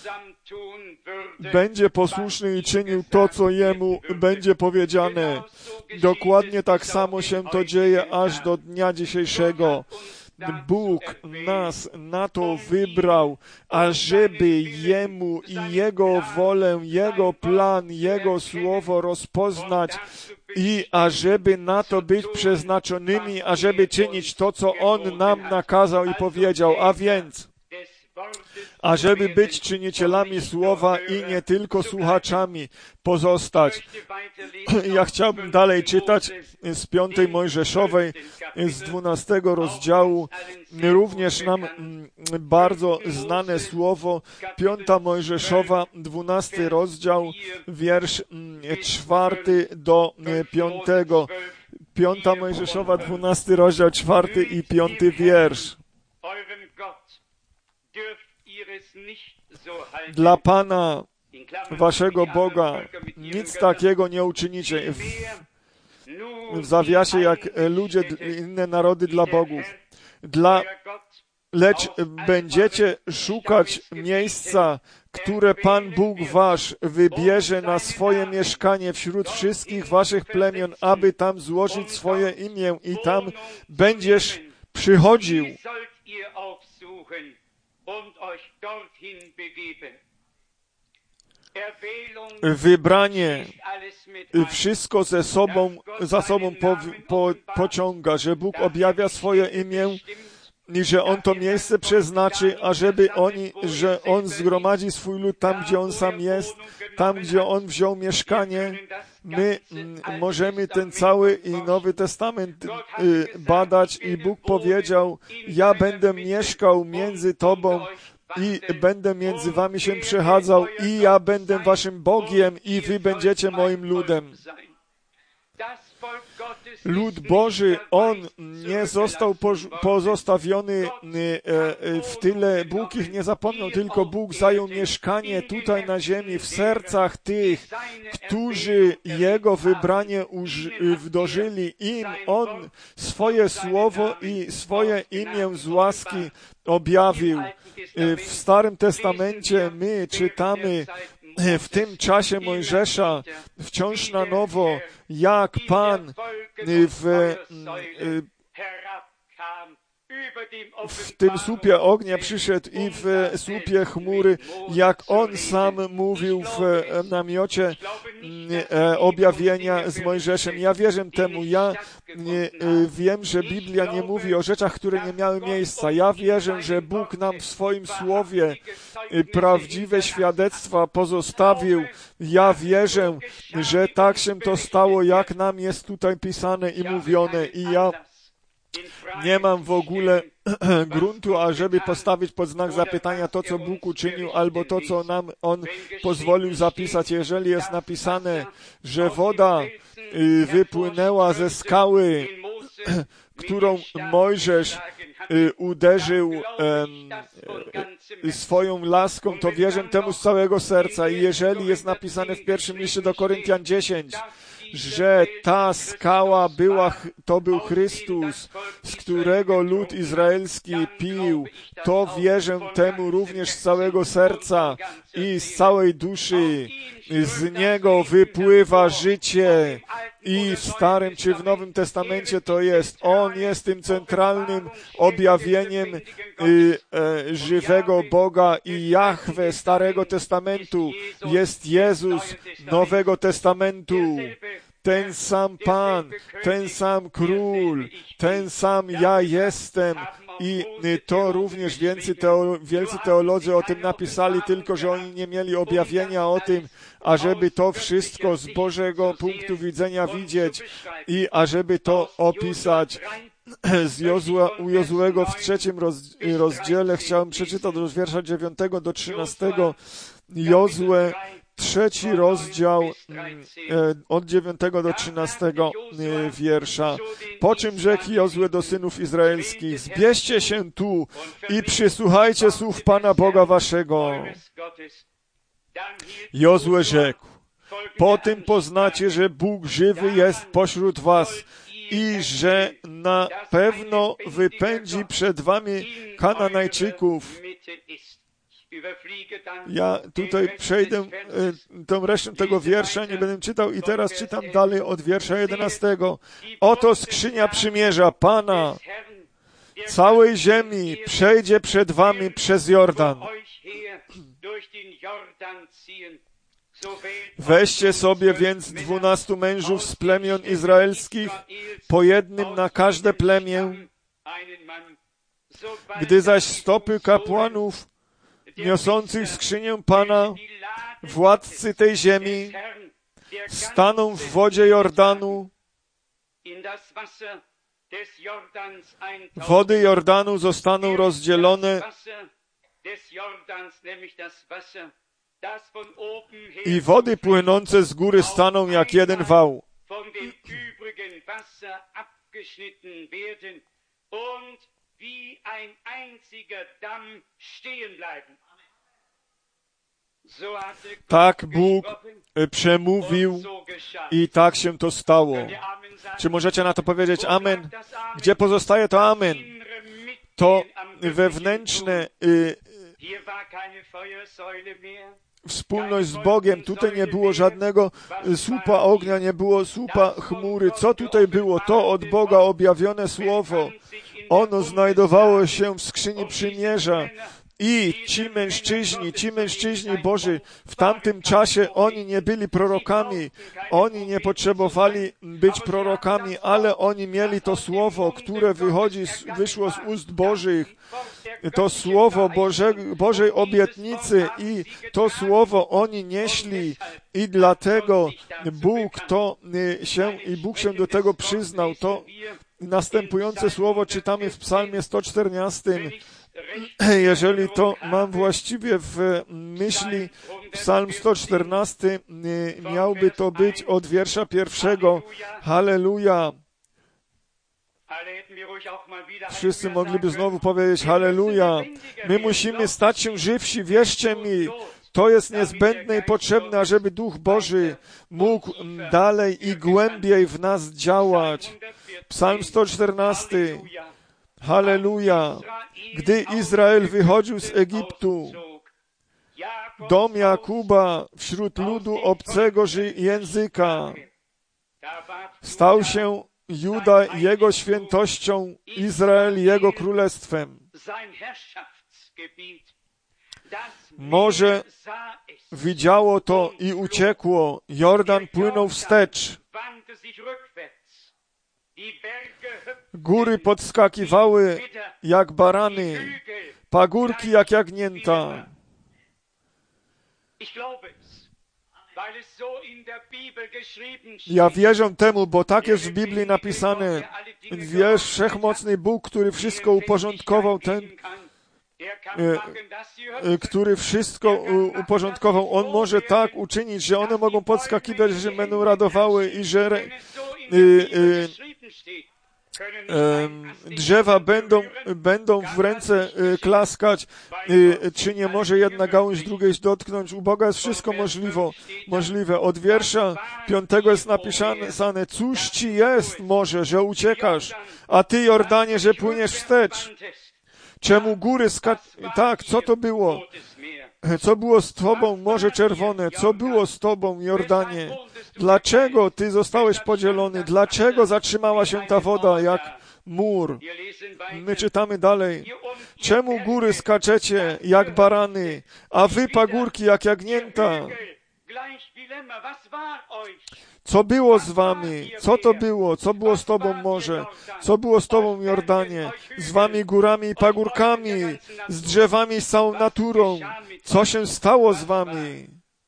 będzie posłuszny i czynił to, co jemu będzie powiedziane. Dokładnie tak samo się to dzieje aż do dnia dzisiejszego. Bóg nas na to wybrał, ażeby Jemu i Jego wolę, Jego plan, Jego słowo rozpoznać i ażeby na to być przeznaczonymi, ażeby czynić to, co On nam nakazał i powiedział, a więc ażeby być czynicielami słowa i nie tylko słuchaczami pozostać. Ja chciałbym dalej czytać z piątej Mojżeszowej, z dwunastego rozdziału, również nam bardzo znane słowo, piąta Mojżeszowa, dwunasty rozdział, wiersz czwarty do piątego. Piąta Mojżeszowa, dwunasty rozdział, czwarty i piąty wiersz. Dla Pana, waszego Boga, nic takiego nie uczynicie. W, w zawiasie jak ludzie, inne narody dla bogów. Dla, lecz będziecie szukać miejsca, które Pan Bóg wasz wybierze na swoje mieszkanie wśród wszystkich waszych plemion, aby tam złożyć swoje imię i tam będziesz przychodził. Wybranie wszystko ze sobą, za sobą po, po, pociąga, że Bóg objawia swoje imię i że On to miejsce przeznaczy, ażeby oni, że On zgromadzi swój lud tam, gdzie On sam jest, tam, gdzie On wziął mieszkanie. My możemy ten cały i Nowy Testament badać i Bóg powiedział, ja będę mieszkał między Tobą i będę między wami się przechadzał i ja będę waszym Bogiem i wy będziecie moim ludem. Lud Boży, on nie został pozostawiony w tyle. Bóg ich nie zapomniał, tylko Bóg zajął mieszkanie tutaj na ziemi, w sercach tych, którzy Jego wybranie wdrożyli. Im On swoje słowo i swoje imię z łaski objawił. W Starym Testamencie my czytamy w tym czasie Mojżesza wciąż na nowo, jak Pan w, w tym słupie ognia przyszedł i w słupie chmury, jak On sam mówił w namiocie objawienia z Mojżeszem. Ja wierzę temu. Ja nie, wiem, że Biblia nie mówi o rzeczach, które nie miały miejsca. Ja wierzę, że Bóg nam w swoim słowie prawdziwe świadectwa pozostawił. Ja wierzę, że tak się to stało, jak nam jest tutaj pisane i mówione. I ja nie mam w ogóle gruntu, ażeby postawić pod znak zapytania to, co Bóg uczynił, albo to, co nam On pozwolił zapisać. Jeżeli jest napisane, że woda wypłynęła ze skały, którą Mojżesz uderzył swoją laską, to wierzę temu z całego serca. I jeżeli jest napisane w pierwszym liście do Koryntian dziesięć, że ta skała była, to był Chrystus, z którego lud izraelski pił, to wierzę temu również z całego serca i z całej duszy. Z Niego wypływa życie i w Starym czy w Nowym Testamencie to jest. On jest tym centralnym objawieniem y, y, żywego Boga i Jahwe Starego Testamentu jest Jezus Nowego Testamentu. ten sam Pan, ten sam Król, ten sam ja jestem. I to również wielcy, teolo- wielcy teolodzy o tym napisali, tylko że oni nie mieli objawienia o tym, ażeby to wszystko z Bożego punktu widzenia widzieć i ażeby to opisać. Z Jozua, u Jozuego w trzecim roz, rozdziale chciałem przeczytać od wiersza dziewiątego do trzynastego. Jozue, trzeci rozdział e, od dziewiątego do trzynastego e, wiersza. Po czym rzekł Jozue do synów izraelskich: zbierzcie się tu i przysłuchajcie słów Pana Boga waszego. Jozue rzekł: po tym poznacie, że Bóg żywy jest pośród was i że na pewno wypędzi przed wami Kananejczyków. Ja tutaj przejdę y, tą resztę tego wiersza, nie będę czytał i teraz czytam dalej od wiersza jedenastego. Oto skrzynia przymierza Pana całej ziemi przejdzie przed wami przez Jordan. Weźcie sobie więc dwunastu mężów z plemion izraelskich, po jednym na każde plemię. Gdy zaś stopy kapłanów niosących skrzynię Pana, władcy tej ziemi, staną w wodzie Jordanu, wody Jordanu zostaną rozdzielone i wody płynące z góry staną jak jeden wał. Tak Bóg przemówił i tak się to stało. Czy możecie na to powiedzieć amen? Gdzie pozostaje to amen? To wewnętrzne y, wspólność z Bogiem. Tutaj nie było żadnego słupa ognia, nie było słupa chmury. Co tutaj było? To od Boga objawione słowo. Ono znajdowało się w skrzyni przymierza. I ci mężczyźni, ci mężczyźni Boży, w tamtym czasie oni nie byli prorokami, oni nie potrzebowali być prorokami, ale oni mieli to słowo, które wychodzi, wyszło z ust Bożych, to słowo Boże, Bożej obietnicy i to słowo oni nieśli i dlatego Bóg to się, i Bóg się do tego przyznał. To następujące słowo czytamy w Psalmie sto czternastym. Jeżeli to mam właściwie w myśli, Psalm sto czternasty miałby to być od wiersza pierwszego. Halleluja. Wszyscy mogliby znowu powiedzieć halleluja. My musimy stać się żywsi, wierzcie mi. To jest niezbędne i potrzebne, ażeby Duch Boży mógł dalej i głębiej w nas działać. Psalm sto czternasty. Halleluja. Gdy Izrael wychodził z Egiptu, dom Jakuba wśród ludu obcego języka, stał się Juda jego świętością, Izrael jego królestwem. Morze widziało to i uciekło, Jordan płynął wstecz. Góry podskakiwały jak barany, pagórki jak jagnięta. Ja wierzę temu, bo tak jest w Biblii napisane. Wiesz, wszechmocny Bóg, który wszystko uporządkował, ten, który wszystko uporządkował, On może tak uczynić, że one mogą podskakiwać, że będą radowały i że y, y, drzewa będą, będą w ręce klaskać, czy nie może jedna gałąź drugiej dotknąć. U Boga jest wszystko możliwe. możliwe. Od wiersza piątego jest napisane, cóż ci jest, morze, że uciekasz, a ty, Jordanie, że płyniesz wstecz. Czemu góry skak... Tak, co to było? Co było z tobą, Morze Czerwone? Co było z tobą, Jordanie? Dlaczego ty zostałeś podzielony? Dlaczego zatrzymała się ta woda jak mur? My czytamy dalej. Czemu góry skaczecie jak barany, a wy pagórki jak jagnięta? Co było z wami? Co to było? Co było z tobą morze? Co było z tobą Jordanie? Z wami górami i pagórkami, z drzewami, z całą naturą. Co się stało z wami?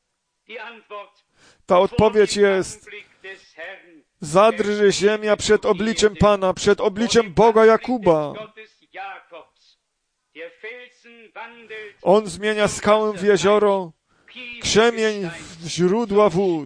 Ta odpowiedź jest: zadrży ziemia przed obliczem Pana, przed obliczem Boga Jakuba. On zmienia skałę w jezioro, krzemień w źródła wód.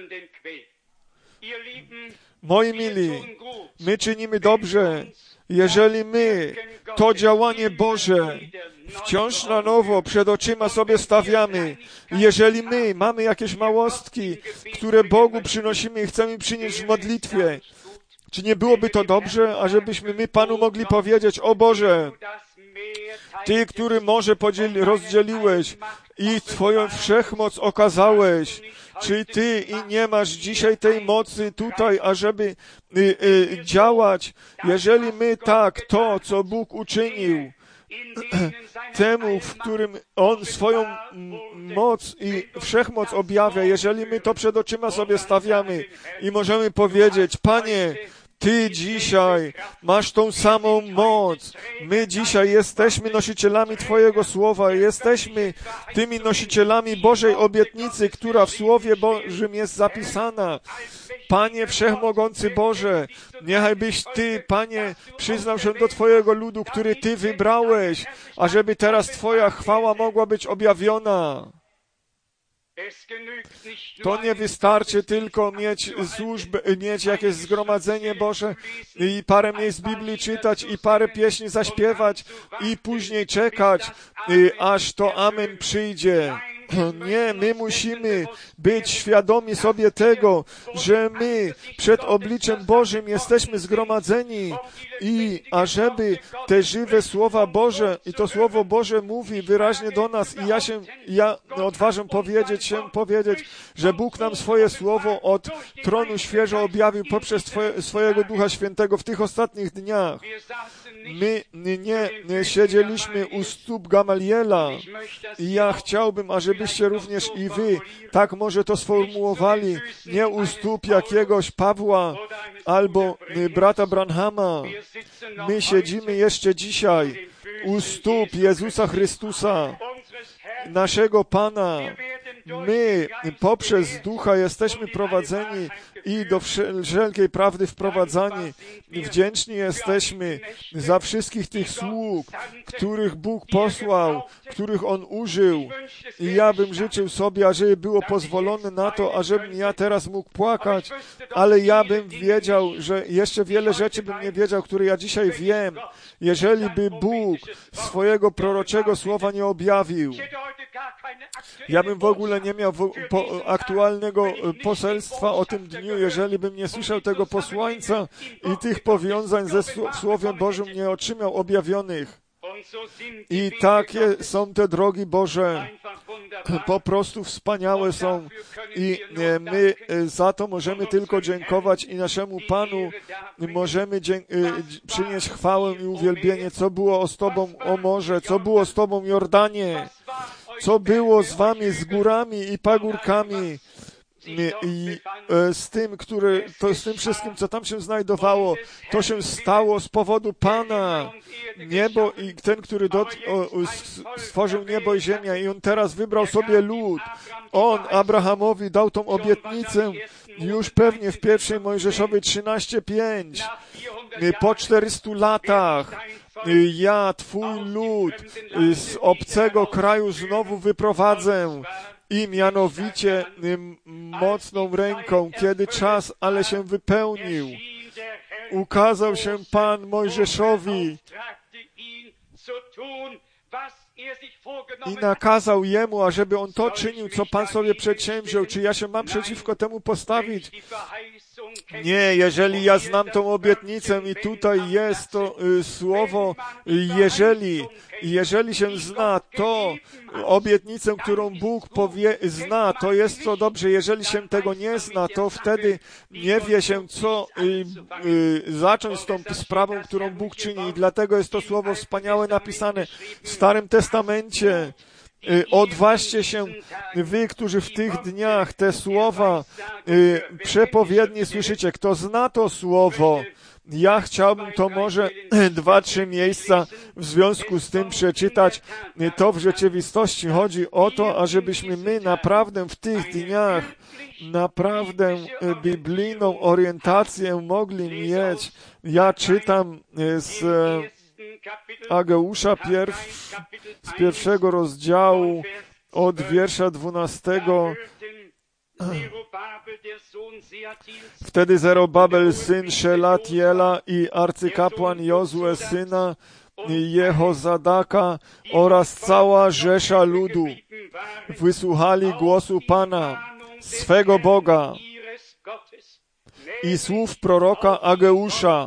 Moi mili, my czynimy dobrze, jeżeli my to działanie Boże wciąż na nowo przed oczyma sobie stawiamy. Jeżeli my mamy jakieś małostki, które Bogu przynosimy i chcemy przynieść w modlitwie, czy nie byłoby to dobrze, ażebyśmy my Panu mogli powiedzieć: o Boże, Ty, który morze podzieli, rozdzieliłeś i Twoją wszechmoc okazałeś, czy Ty i nie masz dzisiaj tej mocy tutaj, ażeby y, y, działać? Jeżeli my tak, to, co Bóg uczynił, temu, w którym On swoją moc i wszechmoc objawia, jeżeli my to przed oczyma sobie stawiamy i możemy powiedzieć: Panie, Ty dzisiaj masz tą samą moc. My dzisiaj jesteśmy nosicielami Twojego Słowa. Jesteśmy tymi nosicielami Bożej obietnicy, która w Słowie Bożym jest zapisana. Panie Wszechmogący Boże, niechaj byś Ty, Panie, przyznał się do Twojego ludu, który Ty wybrałeś, ażeby teraz Twoja chwała mogła być objawiona. To nie wystarczy tylko mieć służbę, mieć jakieś zgromadzenie Boże i parę miejsc Biblii czytać i parę pieśni zaśpiewać i później czekać, aż to amen przyjdzie. Nie, my musimy być świadomi sobie tego, że my przed obliczem Bożym jesteśmy zgromadzeni i ażeby te żywe słowa Boże, i to Słowo Boże mówi wyraźnie do nas i ja się, ja odważę powiedzieć się, powiedzieć, że Bóg nam swoje Słowo od tronu świeżo objawił poprzez twoje, swojego Ducha Świętego w tych ostatnich dniach. My nie, nie siedzieliśmy u stóp Gamaliela i ja chciałbym, ażebyście również i wy tak może to sformułowali, nie u stóp jakiegoś Pawła albo brata Branhama. My siedzimy jeszcze dzisiaj u stóp Jezusa Chrystusa, naszego Pana. My poprzez Ducha jesteśmy prowadzeni i do wszelkiej prawdy wprowadzani. Wdzięczni jesteśmy za wszystkich tych sług, których Bóg posłał, których On użył. I ja bym życzył sobie, ażeby było pozwolone na to, ażebym ja teraz mógł płakać, ale ja bym wiedział, że jeszcze wiele rzeczy bym nie wiedział, które ja dzisiaj wiem, jeżeli by Bóg swojego proroczego słowa nie objawił. Ja bym w ogóle nie miał w, po, aktualnego poselstwa o tym dniu, jeżeli bym nie słyszał tego posłańca i tych powiązań ze w Słowie Bożym nie otrzymał objawionych. I takie są te drogi Boże, po prostu wspaniałe są i my za to możemy tylko dziękować i naszemu Panu możemy przynieść chwałę i uwielbienie. Co było z Tobą, o morze, co było z Tobą, Jordanie, co było z wami, z górami i pagórkami i, i z tym, który, to z tym wszystkim, co tam się znajdowało, to się stało z powodu Pana. Niebo i ten, który dot, o, stworzył niebo i ziemię i On teraz wybrał sobie lud. On Abrahamowi dał tą obietnicę już pewnie w pierwszej Mojżeszowej trzynaście pięć. Po czterystu latach ja, Twój lud z obcego kraju znowu wyprowadzę i mianowicie mocną ręką, kiedy czas, ale się wypełnił, ukazał się Pan Mojżeszowi i nakazał jemu, ażeby on to czynił, co Pan sobie przedsięwziął. Czy ja się mam przeciwko temu postawić? Nie, jeżeli ja znam tą obietnicę i tutaj jest to y, słowo, y, jeżeli, jeżeli się zna to obietnicę, którą Bóg powie, zna, to jest to dobrze. Jeżeli się tego nie zna, to wtedy nie wie się, co y, y, zacząć z tą sprawą, którą Bóg czyni. I dlatego jest to słowo wspaniałe napisane w Starym Testamencie. Odważcie się, wy, którzy w tych dniach te słowa y, przepowiednie słyszycie. Kto zna to słowo, ja chciałbym to może dwa, trzy miejsca w związku z tym przeczytać. To w rzeczywistości chodzi o to, ażebyśmy my naprawdę w tych dniach naprawdę biblijną orientację mogli mieć. Ja czytam z Ageusza pierw, z pierwszego rozdziału od wiersza dwunastego. Wtedy Zerobabel, syn Szelatiela i arcykapłan Jozue, syna Jehozadaka oraz cała rzesza ludu wysłuchali głosu Pana, swego Boga i słów proroka Ageusza,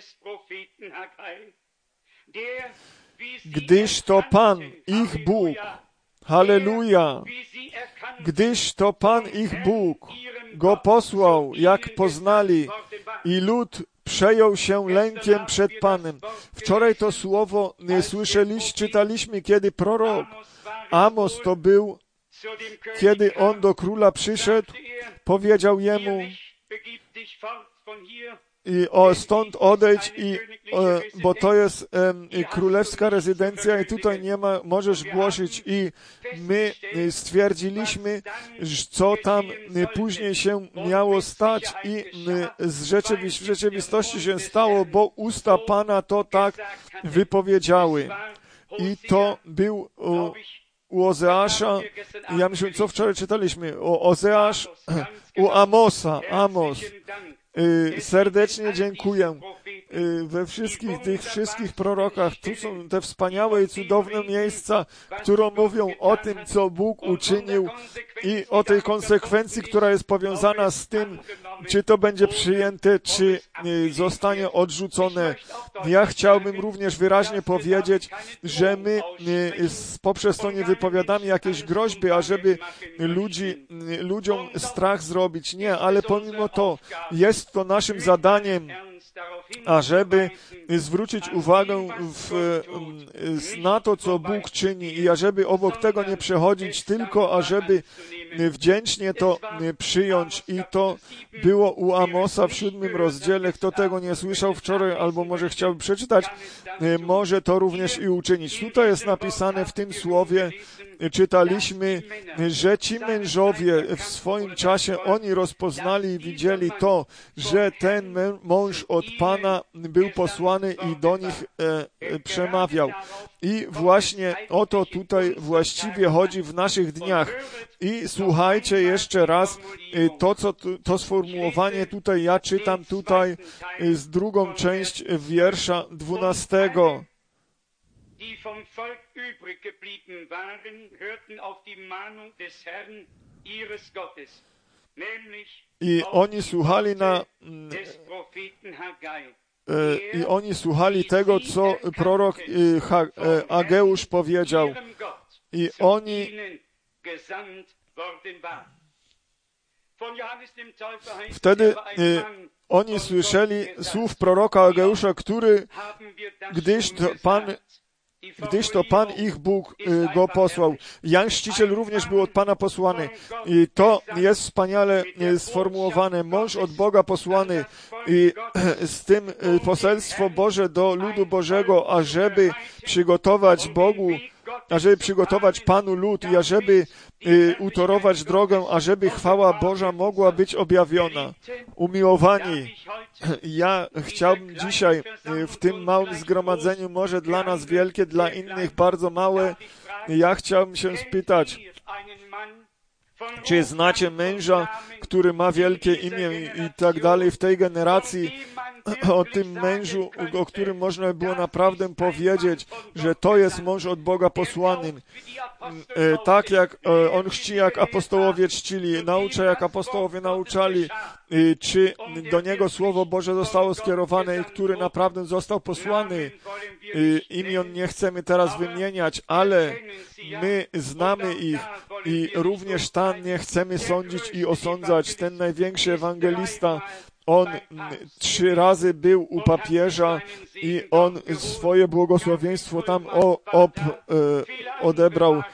gdyż to Pan, ich Bóg, halleluja, gdyż to Pan, ich Bóg, go posłał, jak poznali, i lud przejął się lękiem przed Panem. Wczoraj to słowo nie słyszeliśmy, czytaliśmy, kiedy prorok Amos to był, kiedy on do króla przyszedł, powiedział jemu, i o, stąd odejdź, i, o, bo to jest em, królewska rezydencja i tutaj nie ma, możesz głosić. I my stwierdziliśmy, co tam później się miało stać i z rzeczywistości, w rzeczywistości się stało, bo usta Pana to tak wypowiedziały. I to był o, u Ozeasza, ja myślę, co wczoraj czytaliśmy, o Ozeasz, u Amosa, Amos. Y, serdecznie dziękuję y, we wszystkich tych wszystkich prorokach. Tu są te wspaniałe i cudowne miejsca, które mówią o tym, co Bóg uczynił i o tej konsekwencji, która jest powiązana z tym, czy to będzie przyjęte, czy y, zostanie odrzucone. Ja chciałbym również wyraźnie powiedzieć, że my y, poprzez to nie wypowiadamy jakieś groźby, ażeby ludzi, y, ludziom strach zrobić. Nie, ale pomimo to jest to naszym zadaniem, ażeby zwrócić uwagę w, na to, co Bóg czyni i ażeby obok tego nie przechodzić, tylko ażeby wdzięcznie to przyjąć. I to było u Amosa w siódmym rozdziale. Kto tego nie słyszał wczoraj, albo może chciałby przeczytać, może to również i uczynić. Tutaj jest napisane w tym słowie, czytaliśmy, że ci mężowie w swoim czasie, oni rozpoznali i widzieli to, że ten mąż od Pana był posłany i do nich e, przemawiał. I właśnie o to tutaj właściwie chodzi w naszych dniach. I słuchajcie jeszcze raz, to, co, to sformułowanie tutaj, ja czytam tutaj z drugą część wiersza dwunastego. Die vom Volk übrig geblieben waren, hörten auf die Mahnung des Herrn ihres Gottes, nämlich I oni słuchali na des Propheten Haggai. I oni słuchali tego, co prorok Ageusz powiedział. I oni wtedy oni słyszeli słów proroka Ageusza, który, gdyż to Pan Gdyż to Pan ich Bóg go posłał. Jan Chrzciciel również był od Pana posłany. I to jest wspaniale sformułowane. Mąż od Boga posłany. I z tym poselstwo Boże do ludu Bożego, ażeby przygotować Bogu, ażeby przygotować Panu lud i ażeby y, utorować drogę, ażeby chwała Boża mogła być objawiona. Umiłowani, ja chciałbym dzisiaj y, w tym małym zgromadzeniu, może dla nas wielkie, dla innych bardzo małe, ja chciałbym się spytać, czy znacie męża, który ma wielkie imię i, i tak dalej w tej generacji, o tym mężu, o którym można było naprawdę powiedzieć, że to jest mąż od Boga posłanym. Tak jak on chci, jak apostołowie czcili, naucza, jak apostołowie nauczali, czy do niego Słowo Boże zostało skierowane i który naprawdę został posłany. Imion nie chcemy teraz wymieniać, ale my znamy ich i również tam nie chcemy sądzić i osądzać. Ten największy ewangelista, on trzy razy był u papieża i on swoje błogosławieństwo tam o, ob, e, odebrał.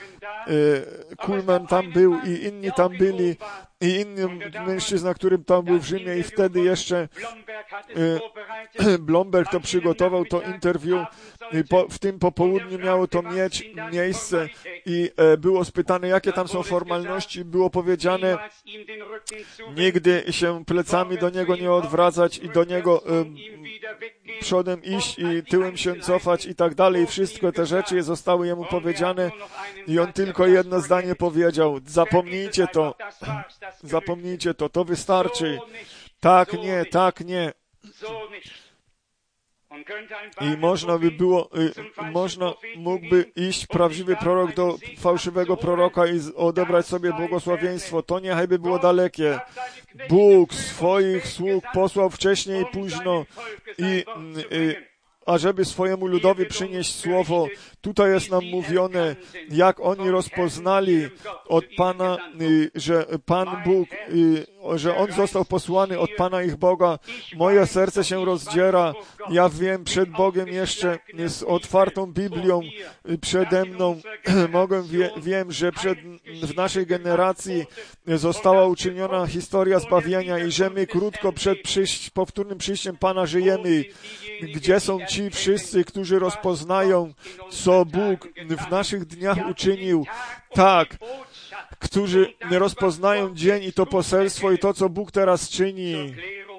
Kulman tam był i inni tam byli i inny mężczyzna, którym tam był w Rzymie i wtedy jeszcze Blomberg to przygotował, to interview. Po, w tym popołudniu miało to mieć miejsce i e, było spytane, jakie tam są formalności. Było powiedziane, nigdy się plecami do niego nie odwracać i do niego e, przodem iść i tyłem się cofać i tak dalej. Wszystko te rzeczy zostały jemu powiedziane i on tylko jedno zdanie powiedział. Zapomnijcie to. Zapomnijcie to. To wystarczy. Tak, nie, tak, nie. I można by było, można mógłby iść prawdziwy prorok do fałszywego proroka i odebrać sobie błogosławieństwo. To niechaj by było dalekie. Bóg swoich sług posłał wcześniej i późno i, i ażeby swojemu ludowi przynieść słowo. Tutaj jest nam mówione, jak oni rozpoznali od Pana, że Pan Bóg, że On został posłany od Pana ich Boga. Moje serce się rozdziera. Ja wiem przed Bogiem jeszcze z otwartą Biblią przede mną. Mogę, wie, wiem, że przed, w naszej generacji została uczyniona historia zbawienia i że my krótko przed przyjść, powtórnym przyjściem Pana żyjemy. Gdzie są ci wszyscy, którzy rozpoznają, co Bóg w naszych dniach uczynił? Tak, którzy rozpoznają dzień i to poselstwo i to, co Bóg teraz czyni.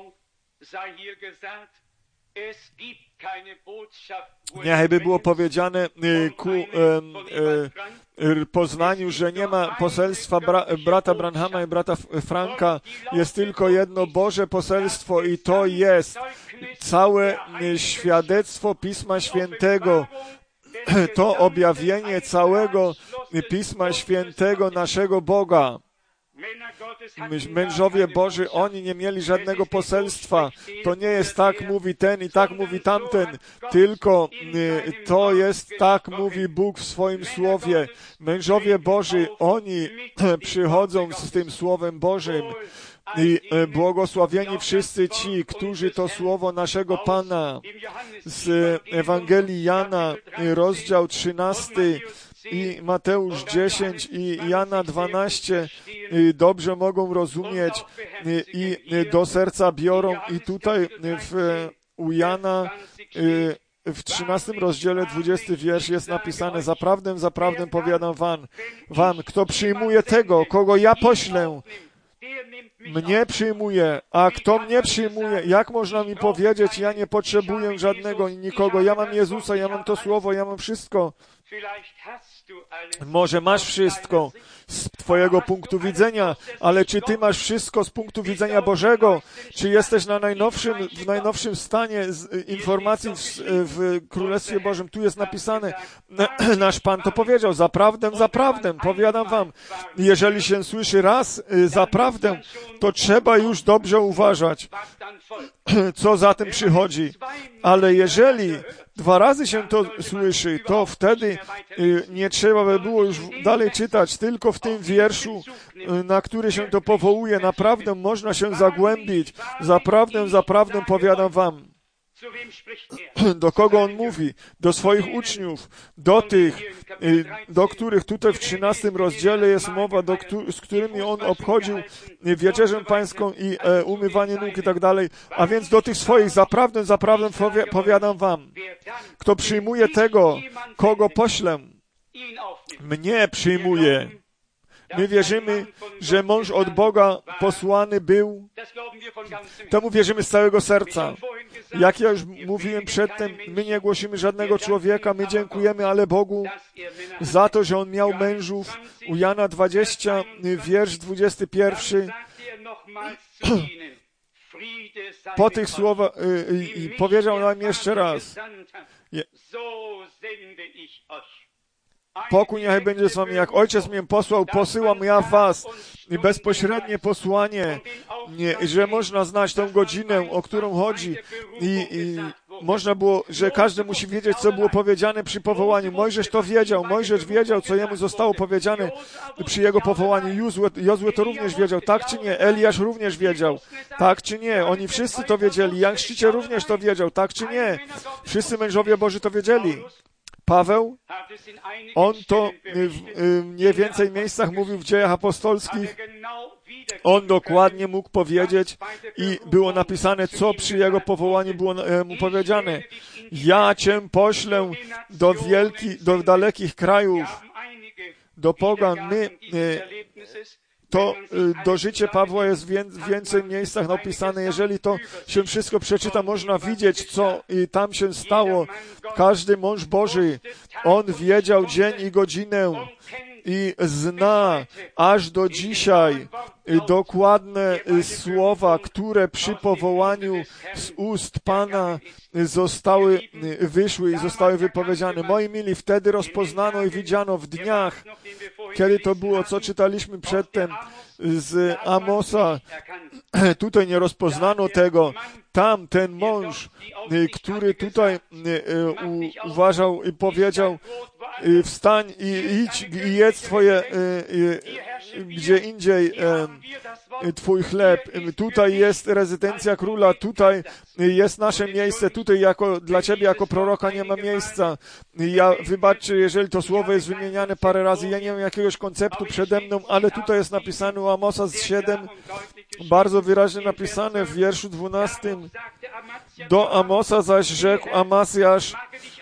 Niechaj by było powiedziane ku e, e, poznaniu, że nie ma poselstwa bra, brata Branhama i brata Franka. Jest tylko jedno Boże poselstwo i to jest całe świadectwo Pisma Świętego. To objawienie całego Pisma Świętego naszego Boga. Mężowie Boży, oni nie mieli żadnego poselstwa. To nie jest tak mówi ten i tak mówi tamten, tylko to jest tak mówi Bóg w swoim Słowie. Mężowie Boży, oni przychodzą z tym Słowem Bożym. I błogosławieni wszyscy ci, którzy to słowo naszego Pana z Ewangelii Jana, rozdział trzynasty i Mateusz dziesięć i Jana dwanaście dobrze mogą rozumieć i do serca biorą. I tutaj w, u Jana w trzynastym rozdziale dwudziesty wiersz jest napisane: Zaprawdę, zaprawdę powiadam wam, wam, kto przyjmuje tego, kogo ja poślę, mnie przyjmuje, a kto mnie przyjmuje, jak można mi powiedzieć, ja nie potrzebuję żadnego i nikogo, ja mam Jezusa, ja mam to Słowo, ja mam wszystko. Może masz wszystko z twojego punktu widzenia, ale czy ty masz wszystko z punktu widzenia Bożego? Czy jesteś na najnowszym, w najnowszym stanie z informacji w, w Królestwie Bożym? Tu jest napisane, nasz Pan to powiedział, zaprawdę, zaprawdę, powiadam wam, jeżeli się słyszy raz zaprawdę, to trzeba już dobrze uważać, co za tym przychodzi. Ale jeżeli dwa razy się to słyszy, to wtedy nie trzeba by było już dalej czytać, tylko w tym wierszu, na który się to powołuje, naprawdę można się zagłębić. Zaprawdę, zaprawdę powiadam wam. Do kogo on mówi? Do swoich uczniów, do tych, do których tutaj w trzynastym rozdziale jest mowa, do, z którymi on obchodził wieczerzę pańską i e, umywanie nóg i tak dalej, a więc do tych swoich, zaprawdę, zaprawdę powie, powiadam wam, kto przyjmuje tego, kogo poślę, mnie przyjmuje. My wierzymy, że mąż od Boga posłany był. Temu wierzymy z całego serca. Jak ja już mówiłem przedtem, my nie głosimy żadnego człowieka, my dziękujemy ale Bogu za to, że On miał mężów. U Jana dwudziesty, wiersz dwudziesty pierwszy. Po tych słowach i powiedział nam jeszcze raz: Pokój niechaj będzie z wami, jak Ojciec mnie posłał, posyłam ja was. I bezpośrednie posłanie, nie, że można znać tą godzinę, o którą chodzi. I, i można było, że każdy musi wiedzieć, co było powiedziane przy powołaniu. Mojżesz to wiedział. Mojżesz wiedział, co jemu zostało powiedziane przy jego powołaniu. Jozue, Jozue to również wiedział. Tak czy nie? Eliasz również wiedział. Tak czy nie? Oni wszyscy to wiedzieli. Jan Chrzciciel również to wiedział. Tak czy nie? Wszyscy mężowie Boży to wiedzieli. Paweł, on to w, w mniej więcej miejscach mówił w Dziejach Apostolskich. On dokładnie mógł powiedzieć i było napisane, co przy jego powołaniu było mu powiedziane. Ja cię poślę do wielkich, do dalekich krajów, do pogan. My, to do życia Pawła jest w więcej miejscach napisane. Jeżeli to się wszystko przeczyta, można widzieć, co tam się stało. Każdy mąż Boży, on wiedział dzień i godzinę i zna aż do dzisiaj dokładne słowa, które przy powołaniu z ust Pana zostały, wyszły i zostały wypowiedziane. Moi mili, wtedy rozpoznano i widziano w dniach, kiedy to było, co czytaliśmy przedtem z Amosa. Tutaj nie rozpoznano tego. Tam ten mąż, który tutaj u, uważał i powiedział, wstań i idź i jedz twoje, gdzie indziej twój chleb. Tutaj jest rezydencja króla, tutaj jest nasze miejsce, tutaj jako, dla ciebie jako proroka nie ma miejsca. Ja, wybaczcie, jeżeli to słowo jest wymieniane parę razy, ja nie mam jakiegoś konceptu przede mną, ale tutaj jest napisane u Amosa z siedem, bardzo wyraźnie napisane w wierszu dwunastym. Do Amosa zaś rzekł Amasjasz,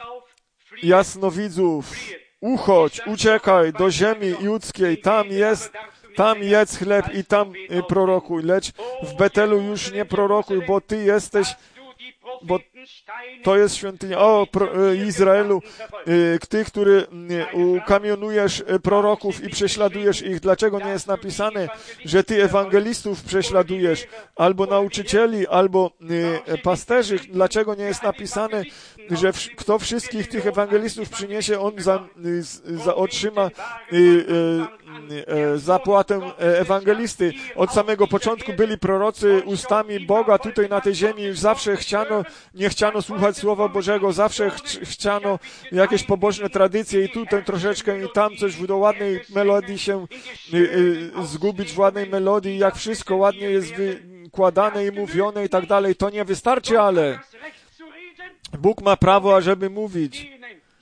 jasnowidzów, uchodź, uciekaj do ziemi judzkiej, tam jest, tam jedz chleb i tam prorokuj, lecz w Betelu już nie prorokuj, bo ty jesteś, bo to jest świątynia. O, pro, Izraelu, ty, który ukamionujesz proroków i prześladujesz ich, dlaczego nie jest napisane, że ty ewangelistów prześladujesz, albo nauczycieli, albo pasterzy, dlaczego nie jest napisane, że w, kto wszystkich tych ewangelistów przyniesie, on za, za, otrzyma y, y, y, zapłatę ewangelisty. Od samego początku byli prorocy ustami Boga tutaj na tej ziemi. Zawsze chciano, nie chciano słuchać Słowa Bożego, zawsze ch chciano jakieś pobożne tradycje i tutaj troszeczkę i tam coś w ładnej melodii się y, y, zgubić w ładnej melodii, jak wszystko ładnie jest wykładane i mówione i tak dalej. To nie wystarczy, ale Bóg ma prawo, ażeby mówić.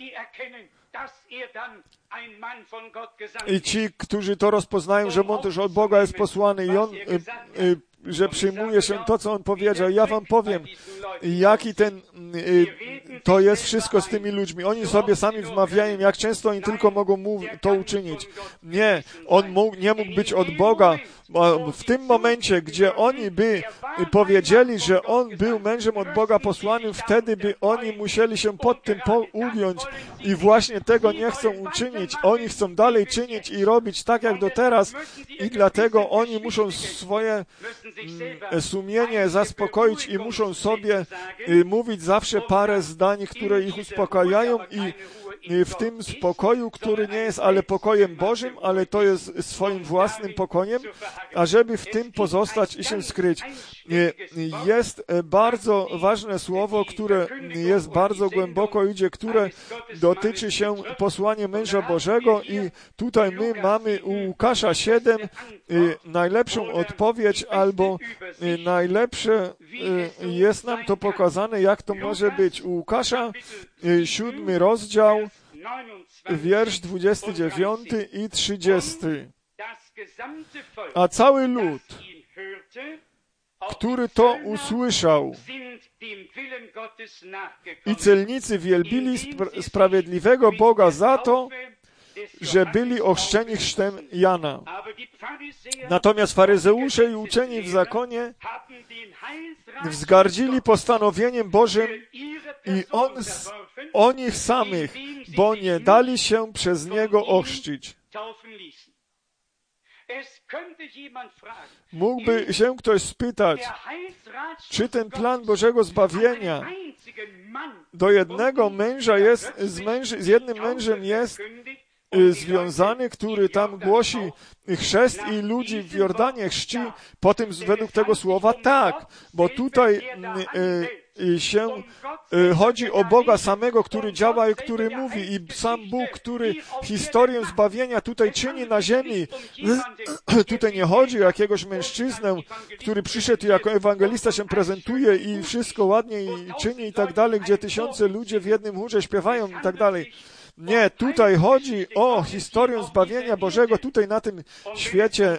I ci, którzy to rozpoznają, że on też od Boga jest posłany i on, y, y, że przyjmuje się to, co on powiedział. Ja wam powiem, jaki ten, y, to jest wszystko z tymi ludźmi. Oni sobie sami wmawiają, jak często oni tylko mogą mu to uczynić. Nie, on mógł, nie mógł być od Boga. W tym momencie, gdzie oni by powiedzieli, że on był mężem od Boga posłanym, wtedy by oni musieli się pod tym ugiąć i właśnie tego nie chcą uczynić. Oni chcą dalej czynić i robić tak jak do teraz i dlatego oni muszą swoje sumienie zaspokoić i muszą sobie mówić zawsze parę zdań, które ich uspokajają i w tym spokoju, który nie jest ale pokojem Bożym, ale to jest swoim własnym pokojem, ażeby w tym pozostać i się skryć. Jest bardzo ważne słowo, które jest bardzo głęboko idzie, które dotyczy się posłania męża Bożego i tutaj my mamy u Łukasza siedem najlepszą odpowiedź albo najlepsze jest nam to pokazane, jak to może być. U Łukasza siódmy rozdział, wiersz dwudziesty dziewiąty i trzydziesty. A cały lud, który to usłyszał, i celnicy wielbili spra- sprawiedliwego Boga za to, że byli ochrzczeni chrztem Jana. Natomiast faryzeusze i uczeni w zakonie wzgardzili postanowieniem Bożym i on, o nich samych, bo nie dali się przez Niego ochrzcić. Mógłby się ktoś spytać, czy ten plan Bożego zbawienia do jednego męża jest, z, męż, z jednym mężem jest związany, który tam głosi chrzest i ludzi w Jordanie chrzci, potem według tego słowa tak, bo tutaj się chodzi o Boga samego, który działa i który mówi, i sam Bóg, który historię zbawienia tutaj czyni na ziemi. Tutaj nie chodzi o jakiegoś mężczyznę, który przyszedł i jako ewangelista się prezentuje i wszystko ładnie i czyni i tak dalej, gdzie tysiące ludzi w jednym chórze śpiewają i tak dalej. Nie, tutaj chodzi o historię zbawienia Bożego tutaj na tym świecie.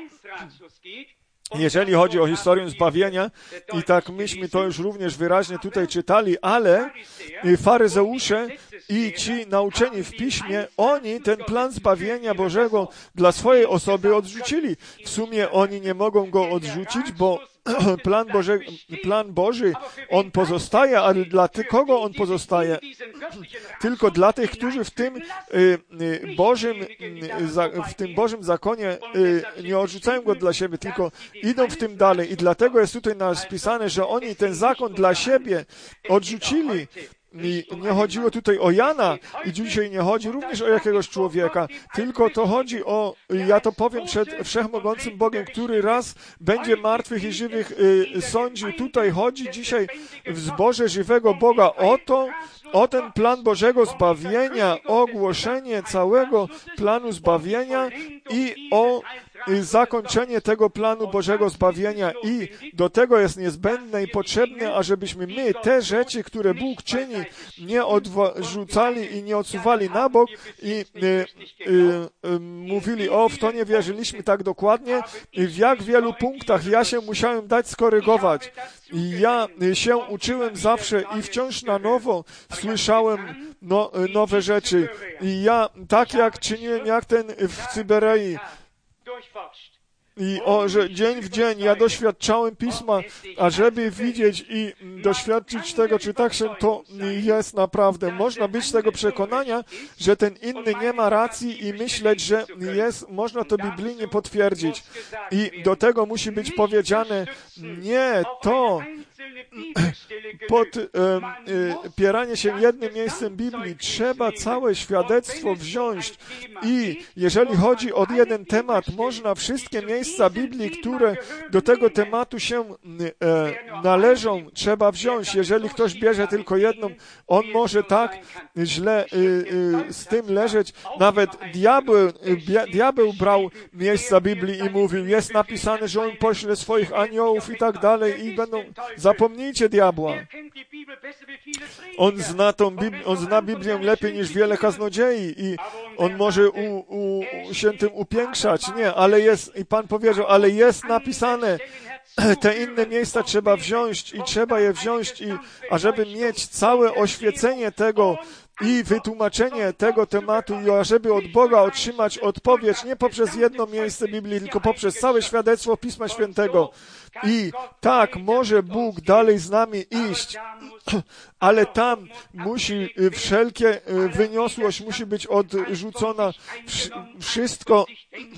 Jeżeli chodzi o historię zbawienia, i tak myśmy to już również wyraźnie tutaj czytali, ale faryzeusze i ci nauczeni w Piśmie, oni ten plan zbawienia Bożego dla swojej osoby odrzucili. W sumie oni nie mogą go odrzucić, bo plan Boży, plan Boży, on pozostaje, ale dla kogo on pozostaje? Tylko dla tych, którzy w tym Bożym, w tym Bożym zakonie nie odrzucają go dla siebie, tylko idą w tym dalej. I dlatego jest tutaj napisane, że oni ten zakon dla siebie odrzucili. I nie chodziło tutaj o Jana i dzisiaj nie chodzi również o jakiegoś człowieka, tylko to chodzi o, ja to powiem przed Wszechmogącym Bogiem, który raz będzie martwych i żywych y, sądził. Tutaj chodzi dzisiaj w zborze żywego Boga o to, o ten plan Bożego zbawienia, o ogłoszenie całego planu zbawienia i o zakończenie tego planu Bożego zbawienia, i do tego jest niezbędne i potrzebne, ażebyśmy my te rzeczy, które Bóg czyni, nie odrzucali i nie odsuwali na bok i y, y, y, mówili, o, w to nie wierzyliśmy tak dokładnie, i w jak wielu punktach ja się musiałem dać skorygować. I ja się uczyłem zawsze i wciąż na nowo słyszałem no, nowe rzeczy. I ja, tak jak czyniłem, jak ten w Cyberei, i o, że dzień w dzień ja doświadczałem Pisma, ażeby widzieć i doświadczyć tego, czy tak się to jest naprawdę. Można być tego przekonania, że ten inny nie ma racji i myśleć, że jest, można to biblijnie potwierdzić. I do tego musi być powiedziane, nie to podpieranie się jednym miejscem Biblii. Trzeba całe świadectwo wziąć i jeżeli chodzi o jeden temat, można wszystkie miejsca Biblii, które do tego tematu się e, należą, trzeba wziąć. Jeżeli ktoś bierze tylko jedną, on może tak źle e, e, z tym leżeć. Nawet diabeł, e, diabeł brał miejsca Biblii i mówił, jest napisane, że on pośle swoich aniołów i tak dalej i będą, zapomnijcie diabła. On zna, tą Bibli- on zna Biblię lepiej niż wiele kaznodziei i on może u, u, się tym upiększać. Nie, ale jest, i Pan powiedział, ale jest napisane, te inne miejsca trzeba wziąć i trzeba je wziąć, i ażeby mieć całe oświecenie tego i wytłumaczenie tego tematu, i ażeby od Boga otrzymać odpowiedź nie poprzez jedno miejsce Biblii, tylko poprzez całe świadectwo Pisma Świętego. I tak może Bóg dalej z nami iść, ale tam musi wszelkie wyniosłość musi być odrzucona. Wszystko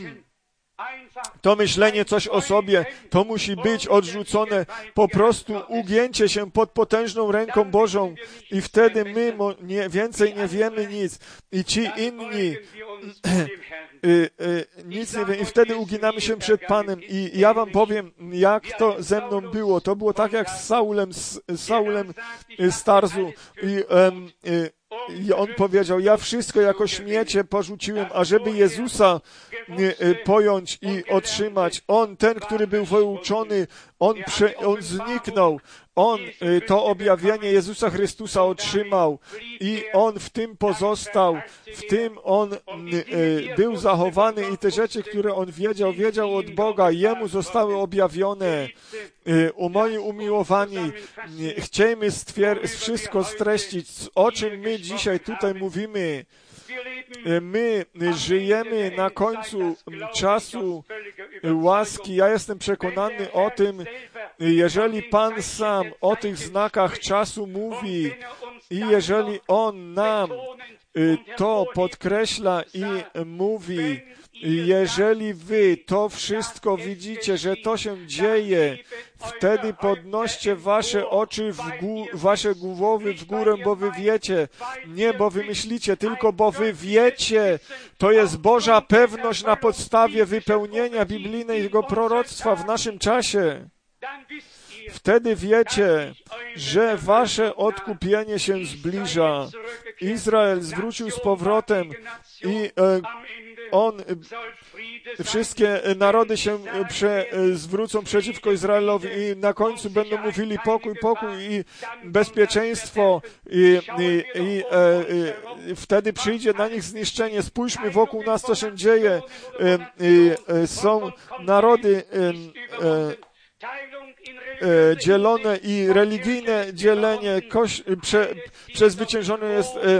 to myślenie coś o sobie, to musi być odrzucone, po prostu ugięcie się pod potężną ręką Bożą, i wtedy my nie, więcej nie wiemy nic i ci inni y, y, nic nie wiemy, i wtedy uginamy się przed Panem. I ja wam powiem, jak to ze mną było. To było tak jak z Saulem, z Saulem z Tarzu. I, um, y, I on powiedział, ja wszystko jako śmiecie porzuciłem, ażeby Jezusa pojąć i otrzymać. On, ten, który był wyuczony, on, prze, on zniknął. On to objawienie Jezusa Chrystusa otrzymał i on w tym pozostał. W tym on był zachowany i te rzeczy, które on wiedział, wiedział od Boga. Jemu zostały objawione. U moi umiłowani, chciejmy stwier- wszystko streścić, o czym my dzisiaj tutaj mówimy. My żyjemy na końcu czasu łaski. Ja jestem przekonany o tym, jeżeli Pan sam o tych znakach czasu mówi i jeżeli On nam to podkreśla i mówi, Jeżeli wy to wszystko widzicie, że to się dzieje, wtedy podnoście wasze oczy, w gó- wasze głowy w górę, bo wy wiecie. Nie, bo wy myślicie, tylko bo wy wiecie. To jest Boża pewność na podstawie wypełnienia biblijnego proroctwa w naszym czasie. Wtedy wiecie, że wasze odkupienie się zbliża. Izrael zwrócił z powrotem i e, on, e, wszystkie narody się prze, e, zwrócą przeciwko Izraelowi i na końcu będą mówili pokój, pokój i bezpieczeństwo i, i, i e, e, wtedy przyjdzie na nich zniszczenie. Spójrzmy wokół nas, co się dzieje. E, e, są narody e, e, E, dzielone i religijne dzielenie, koś, prze, przezwyciężone jest e,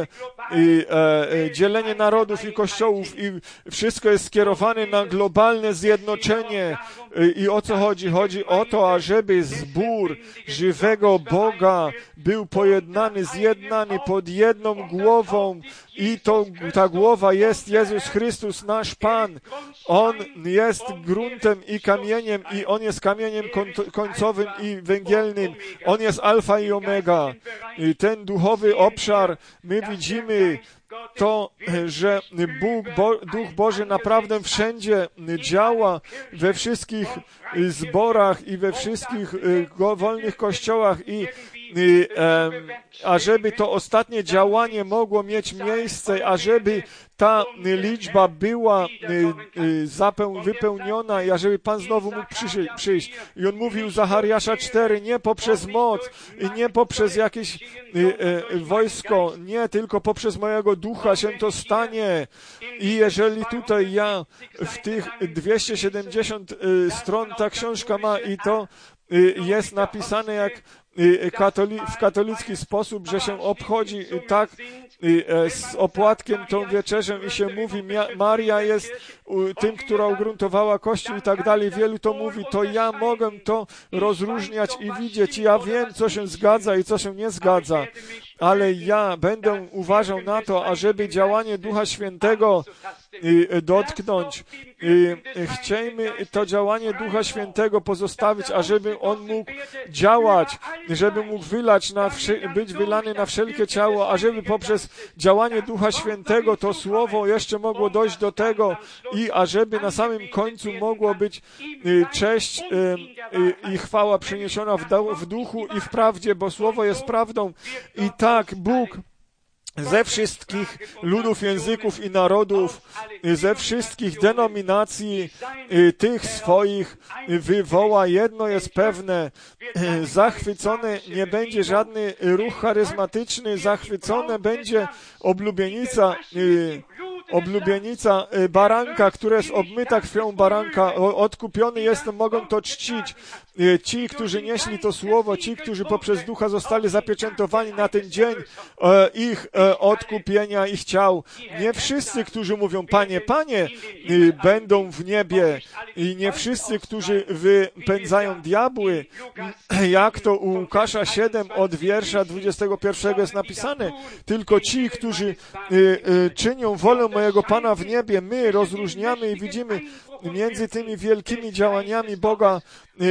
e, e, dzielenie narodów i kościołów i wszystko jest skierowane na globalne zjednoczenie. E, I o co chodzi? Chodzi o to, ażeby zbór żywego Boga był pojednany, zjednany pod jedną głową i to, ta głowa jest Jezus Chrystus, nasz Pan. On jest gruntem i kamieniem i On jest kamieniem końcowym i węgielnym. On jest alfa i omega. I ten duchowy obszar, my widzimy to, że Bóg, Bo, Duch Boży naprawdę wszędzie działa, we wszystkich zborach i we wszystkich wolnych kościołach i I, e, ażeby to ostatnie działanie mogło mieć miejsce, ażeby ta liczba była e, e, zapeł, wypełniona i ażeby Pan znowu mógł przyjść, przyjść. I on mówił Zachariasza cztery, nie poprzez moc i nie poprzez jakieś e, e, wojsko, nie, tylko poprzez mojego ducha się to stanie. I jeżeli tutaj ja w tych dwieście siedemdziesiąt e, stron ta książka ma i to e, jest napisane jak Katoli- w katolicki sposób, że się obchodzi tak z opłatkiem tą wieczerzę i się mówi, Maria jest tym, która ugruntowała Kościół i tak dalej. Wielu to mówi, to ja mogę to rozróżniać i widzieć. Ja wiem, co się zgadza i co się nie zgadza, ale ja będę uważał na to, ażeby działanie Ducha Świętego dotknąć. Chciejmy to działanie Ducha Świętego pozostawić, ażeby On mógł działać, żeby mógł wylać na wszy- być wylany na wszelkie ciało, ażeby poprzez działanie Ducha Świętego to Słowo jeszcze mogło dojść do tego i ażeby na samym końcu mogło być cześć i chwała przyniesiona w, da- w duchu i w prawdzie, bo Słowo jest prawdą. I tak Bóg ze wszystkich ludów, języków i narodów, ze wszystkich denominacji tych swoich wywoła. Jedno jest pewne, zachwycony nie będzie żadny ruch charyzmatyczny, zachwycone będzie oblubienica, oblubienica baranka, która jest obmyta krwią baranka. Odkupiony jestem, mogą to czcić. Ci, którzy nieśli to słowo, ci, którzy poprzez Ducha zostali zapieczętowani na ten dzień ich odkupienia, ich ciał. Nie wszyscy, którzy mówią, Panie, Panie, będą w niebie i nie wszyscy, którzy wypędzają diabły, jak to u Łukasza siedem od wiersza dwudziestego pierwszego jest napisane, tylko ci, którzy czynią wolę mojego Pana w niebie. My rozróżniamy i widzimy między tymi wielkimi działaniami Boga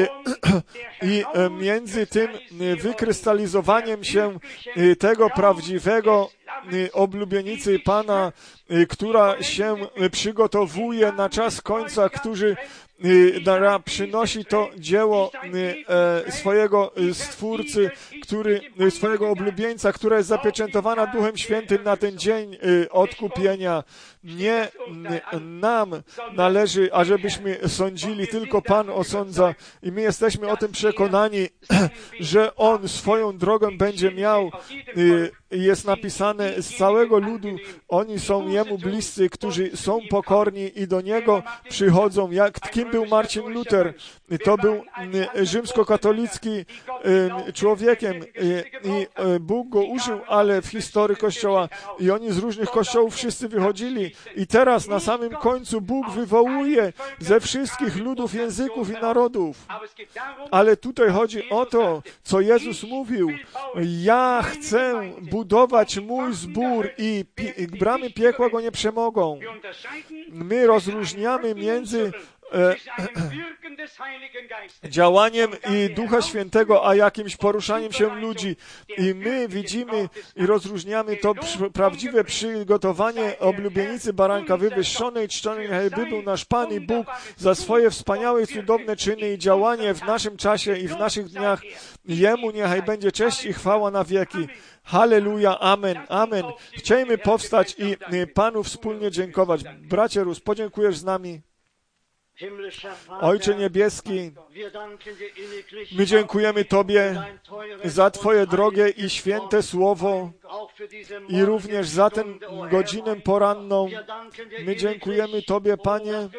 i między tym wykrystalizowaniem się tego prawdziwego oblubienicy Pana, która się przygotowuje na czas końca, który przynosi to dzieło swojego Stwórcy, który, swojego oblubieńca, która jest zapieczętowana Duchem Świętym na ten dzień odkupienia. Nie nam należy, ażebyśmy sądzili, tylko Pan osądza i my jesteśmy o tym przekonani, że On swoją drogę będzie miał. Jest napisane z całego ludu, oni są Jemu bliscy, którzy są pokorni i do Niego przychodzą. Jak, kim kim był Marcin Luther. To był rzymskokatolicki człowiekiem i Bóg go użył, ale w historii Kościoła i oni z różnych kościołów wszyscy wychodzili i teraz na samym końcu Bóg wywołuje ze wszystkich ludów, języków i narodów. Ale tutaj chodzi o to, co Jezus mówił. Ja chcę budować mój zbór i pi- bramy piekła go nie przemogą. My rozróżniamy między e, działaniem i Ducha Świętego, a jakimś poruszaniem się ludzi. I my widzimy i rozróżniamy to pr- prawdziwe przygotowanie oblubienicy baranka wywyższonej, czczonej, niechaj był nasz Pan i Bóg za swoje wspaniałe i cudowne czyny i działanie w naszym czasie i w naszych dniach. Jemu niechaj będzie cześć i chwała na wieki. Halleluja, amen, amen. Chciejmy powstać i Panu wspólnie dziękować. Bracie Rus, podziękujesz z nami? Ojcze Niebieski, my dziękujemy Tobie za Twoje drogie i święte słowo i również za tę godzinę poranną. My dziękujemy Tobie, Panie,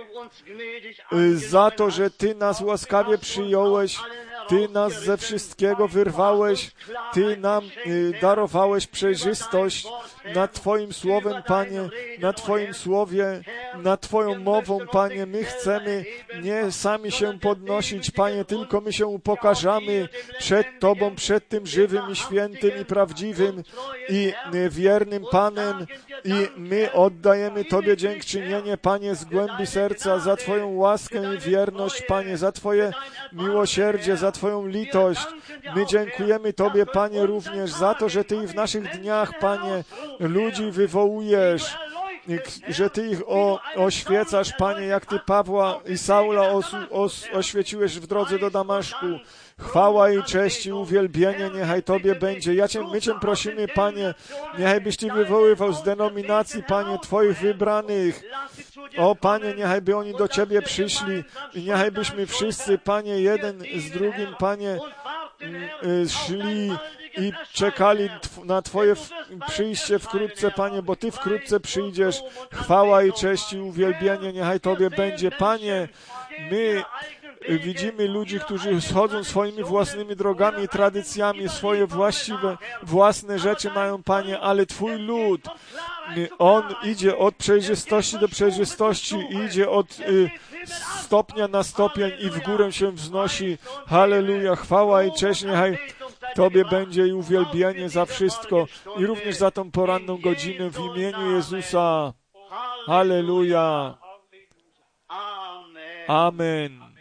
za to, że Ty nas łaskawie przyjąłeś, Ty nas ze wszystkiego wyrwałeś, Ty nam darowałeś przejrzystość nad Twoim słowem, Panie, na Twoim słowie, nad Twoją mową, Panie. My chcemy nie sami się podnosić, Panie, tylko my się upokarzamy przed Tobą, przed tym żywym i świętym i prawdziwym i wiernym Panem i my oddajemy Tobie dziękczynienie, Panie, z głębi serca za Twoją łaskę i wierność, Panie, za Twoje miłosierdzie, za Twoją litość. My dziękujemy Tobie, Panie, również za to, że Ty w naszych dniach, Panie, ludzi wywołujesz, że Ty ich o, oświecasz, Panie, jak Ty Pawła i Saula os, os, oświeciłeś w drodze do Damaszku. Chwała i cześć i uwielbienie niechaj Tobie będzie. Ja Cię, my Cię prosimy, Panie, niechaj byś Ty wywoływał z denominacji, Panie, Twoich wybranych. O, Panie, niechaj by oni do Ciebie przyszli i niechaj byśmy wszyscy, Panie, jeden z drugim, Panie, szli i czekali na Twoje przyjście wkrótce, Panie, bo Ty wkrótce przyjdziesz. Chwała i cześć i uwielbienie niechaj Tobie będzie. Panie, my widzimy ludzi, którzy schodzą swoimi własnymi drogami i tradycjami, swoje właściwe, własne rzeczy mają, Panie, ale Twój lud, on idzie od przejrzystości do przejrzystości, idzie od y, stopnia na stopień i w górę się wznosi. Halleluja, chwała i cześć niechaj Tobie będzie i uwielbienie za wszystko i również za tą poranną godzinę w imieniu Jezusa. Halleluja. Amen.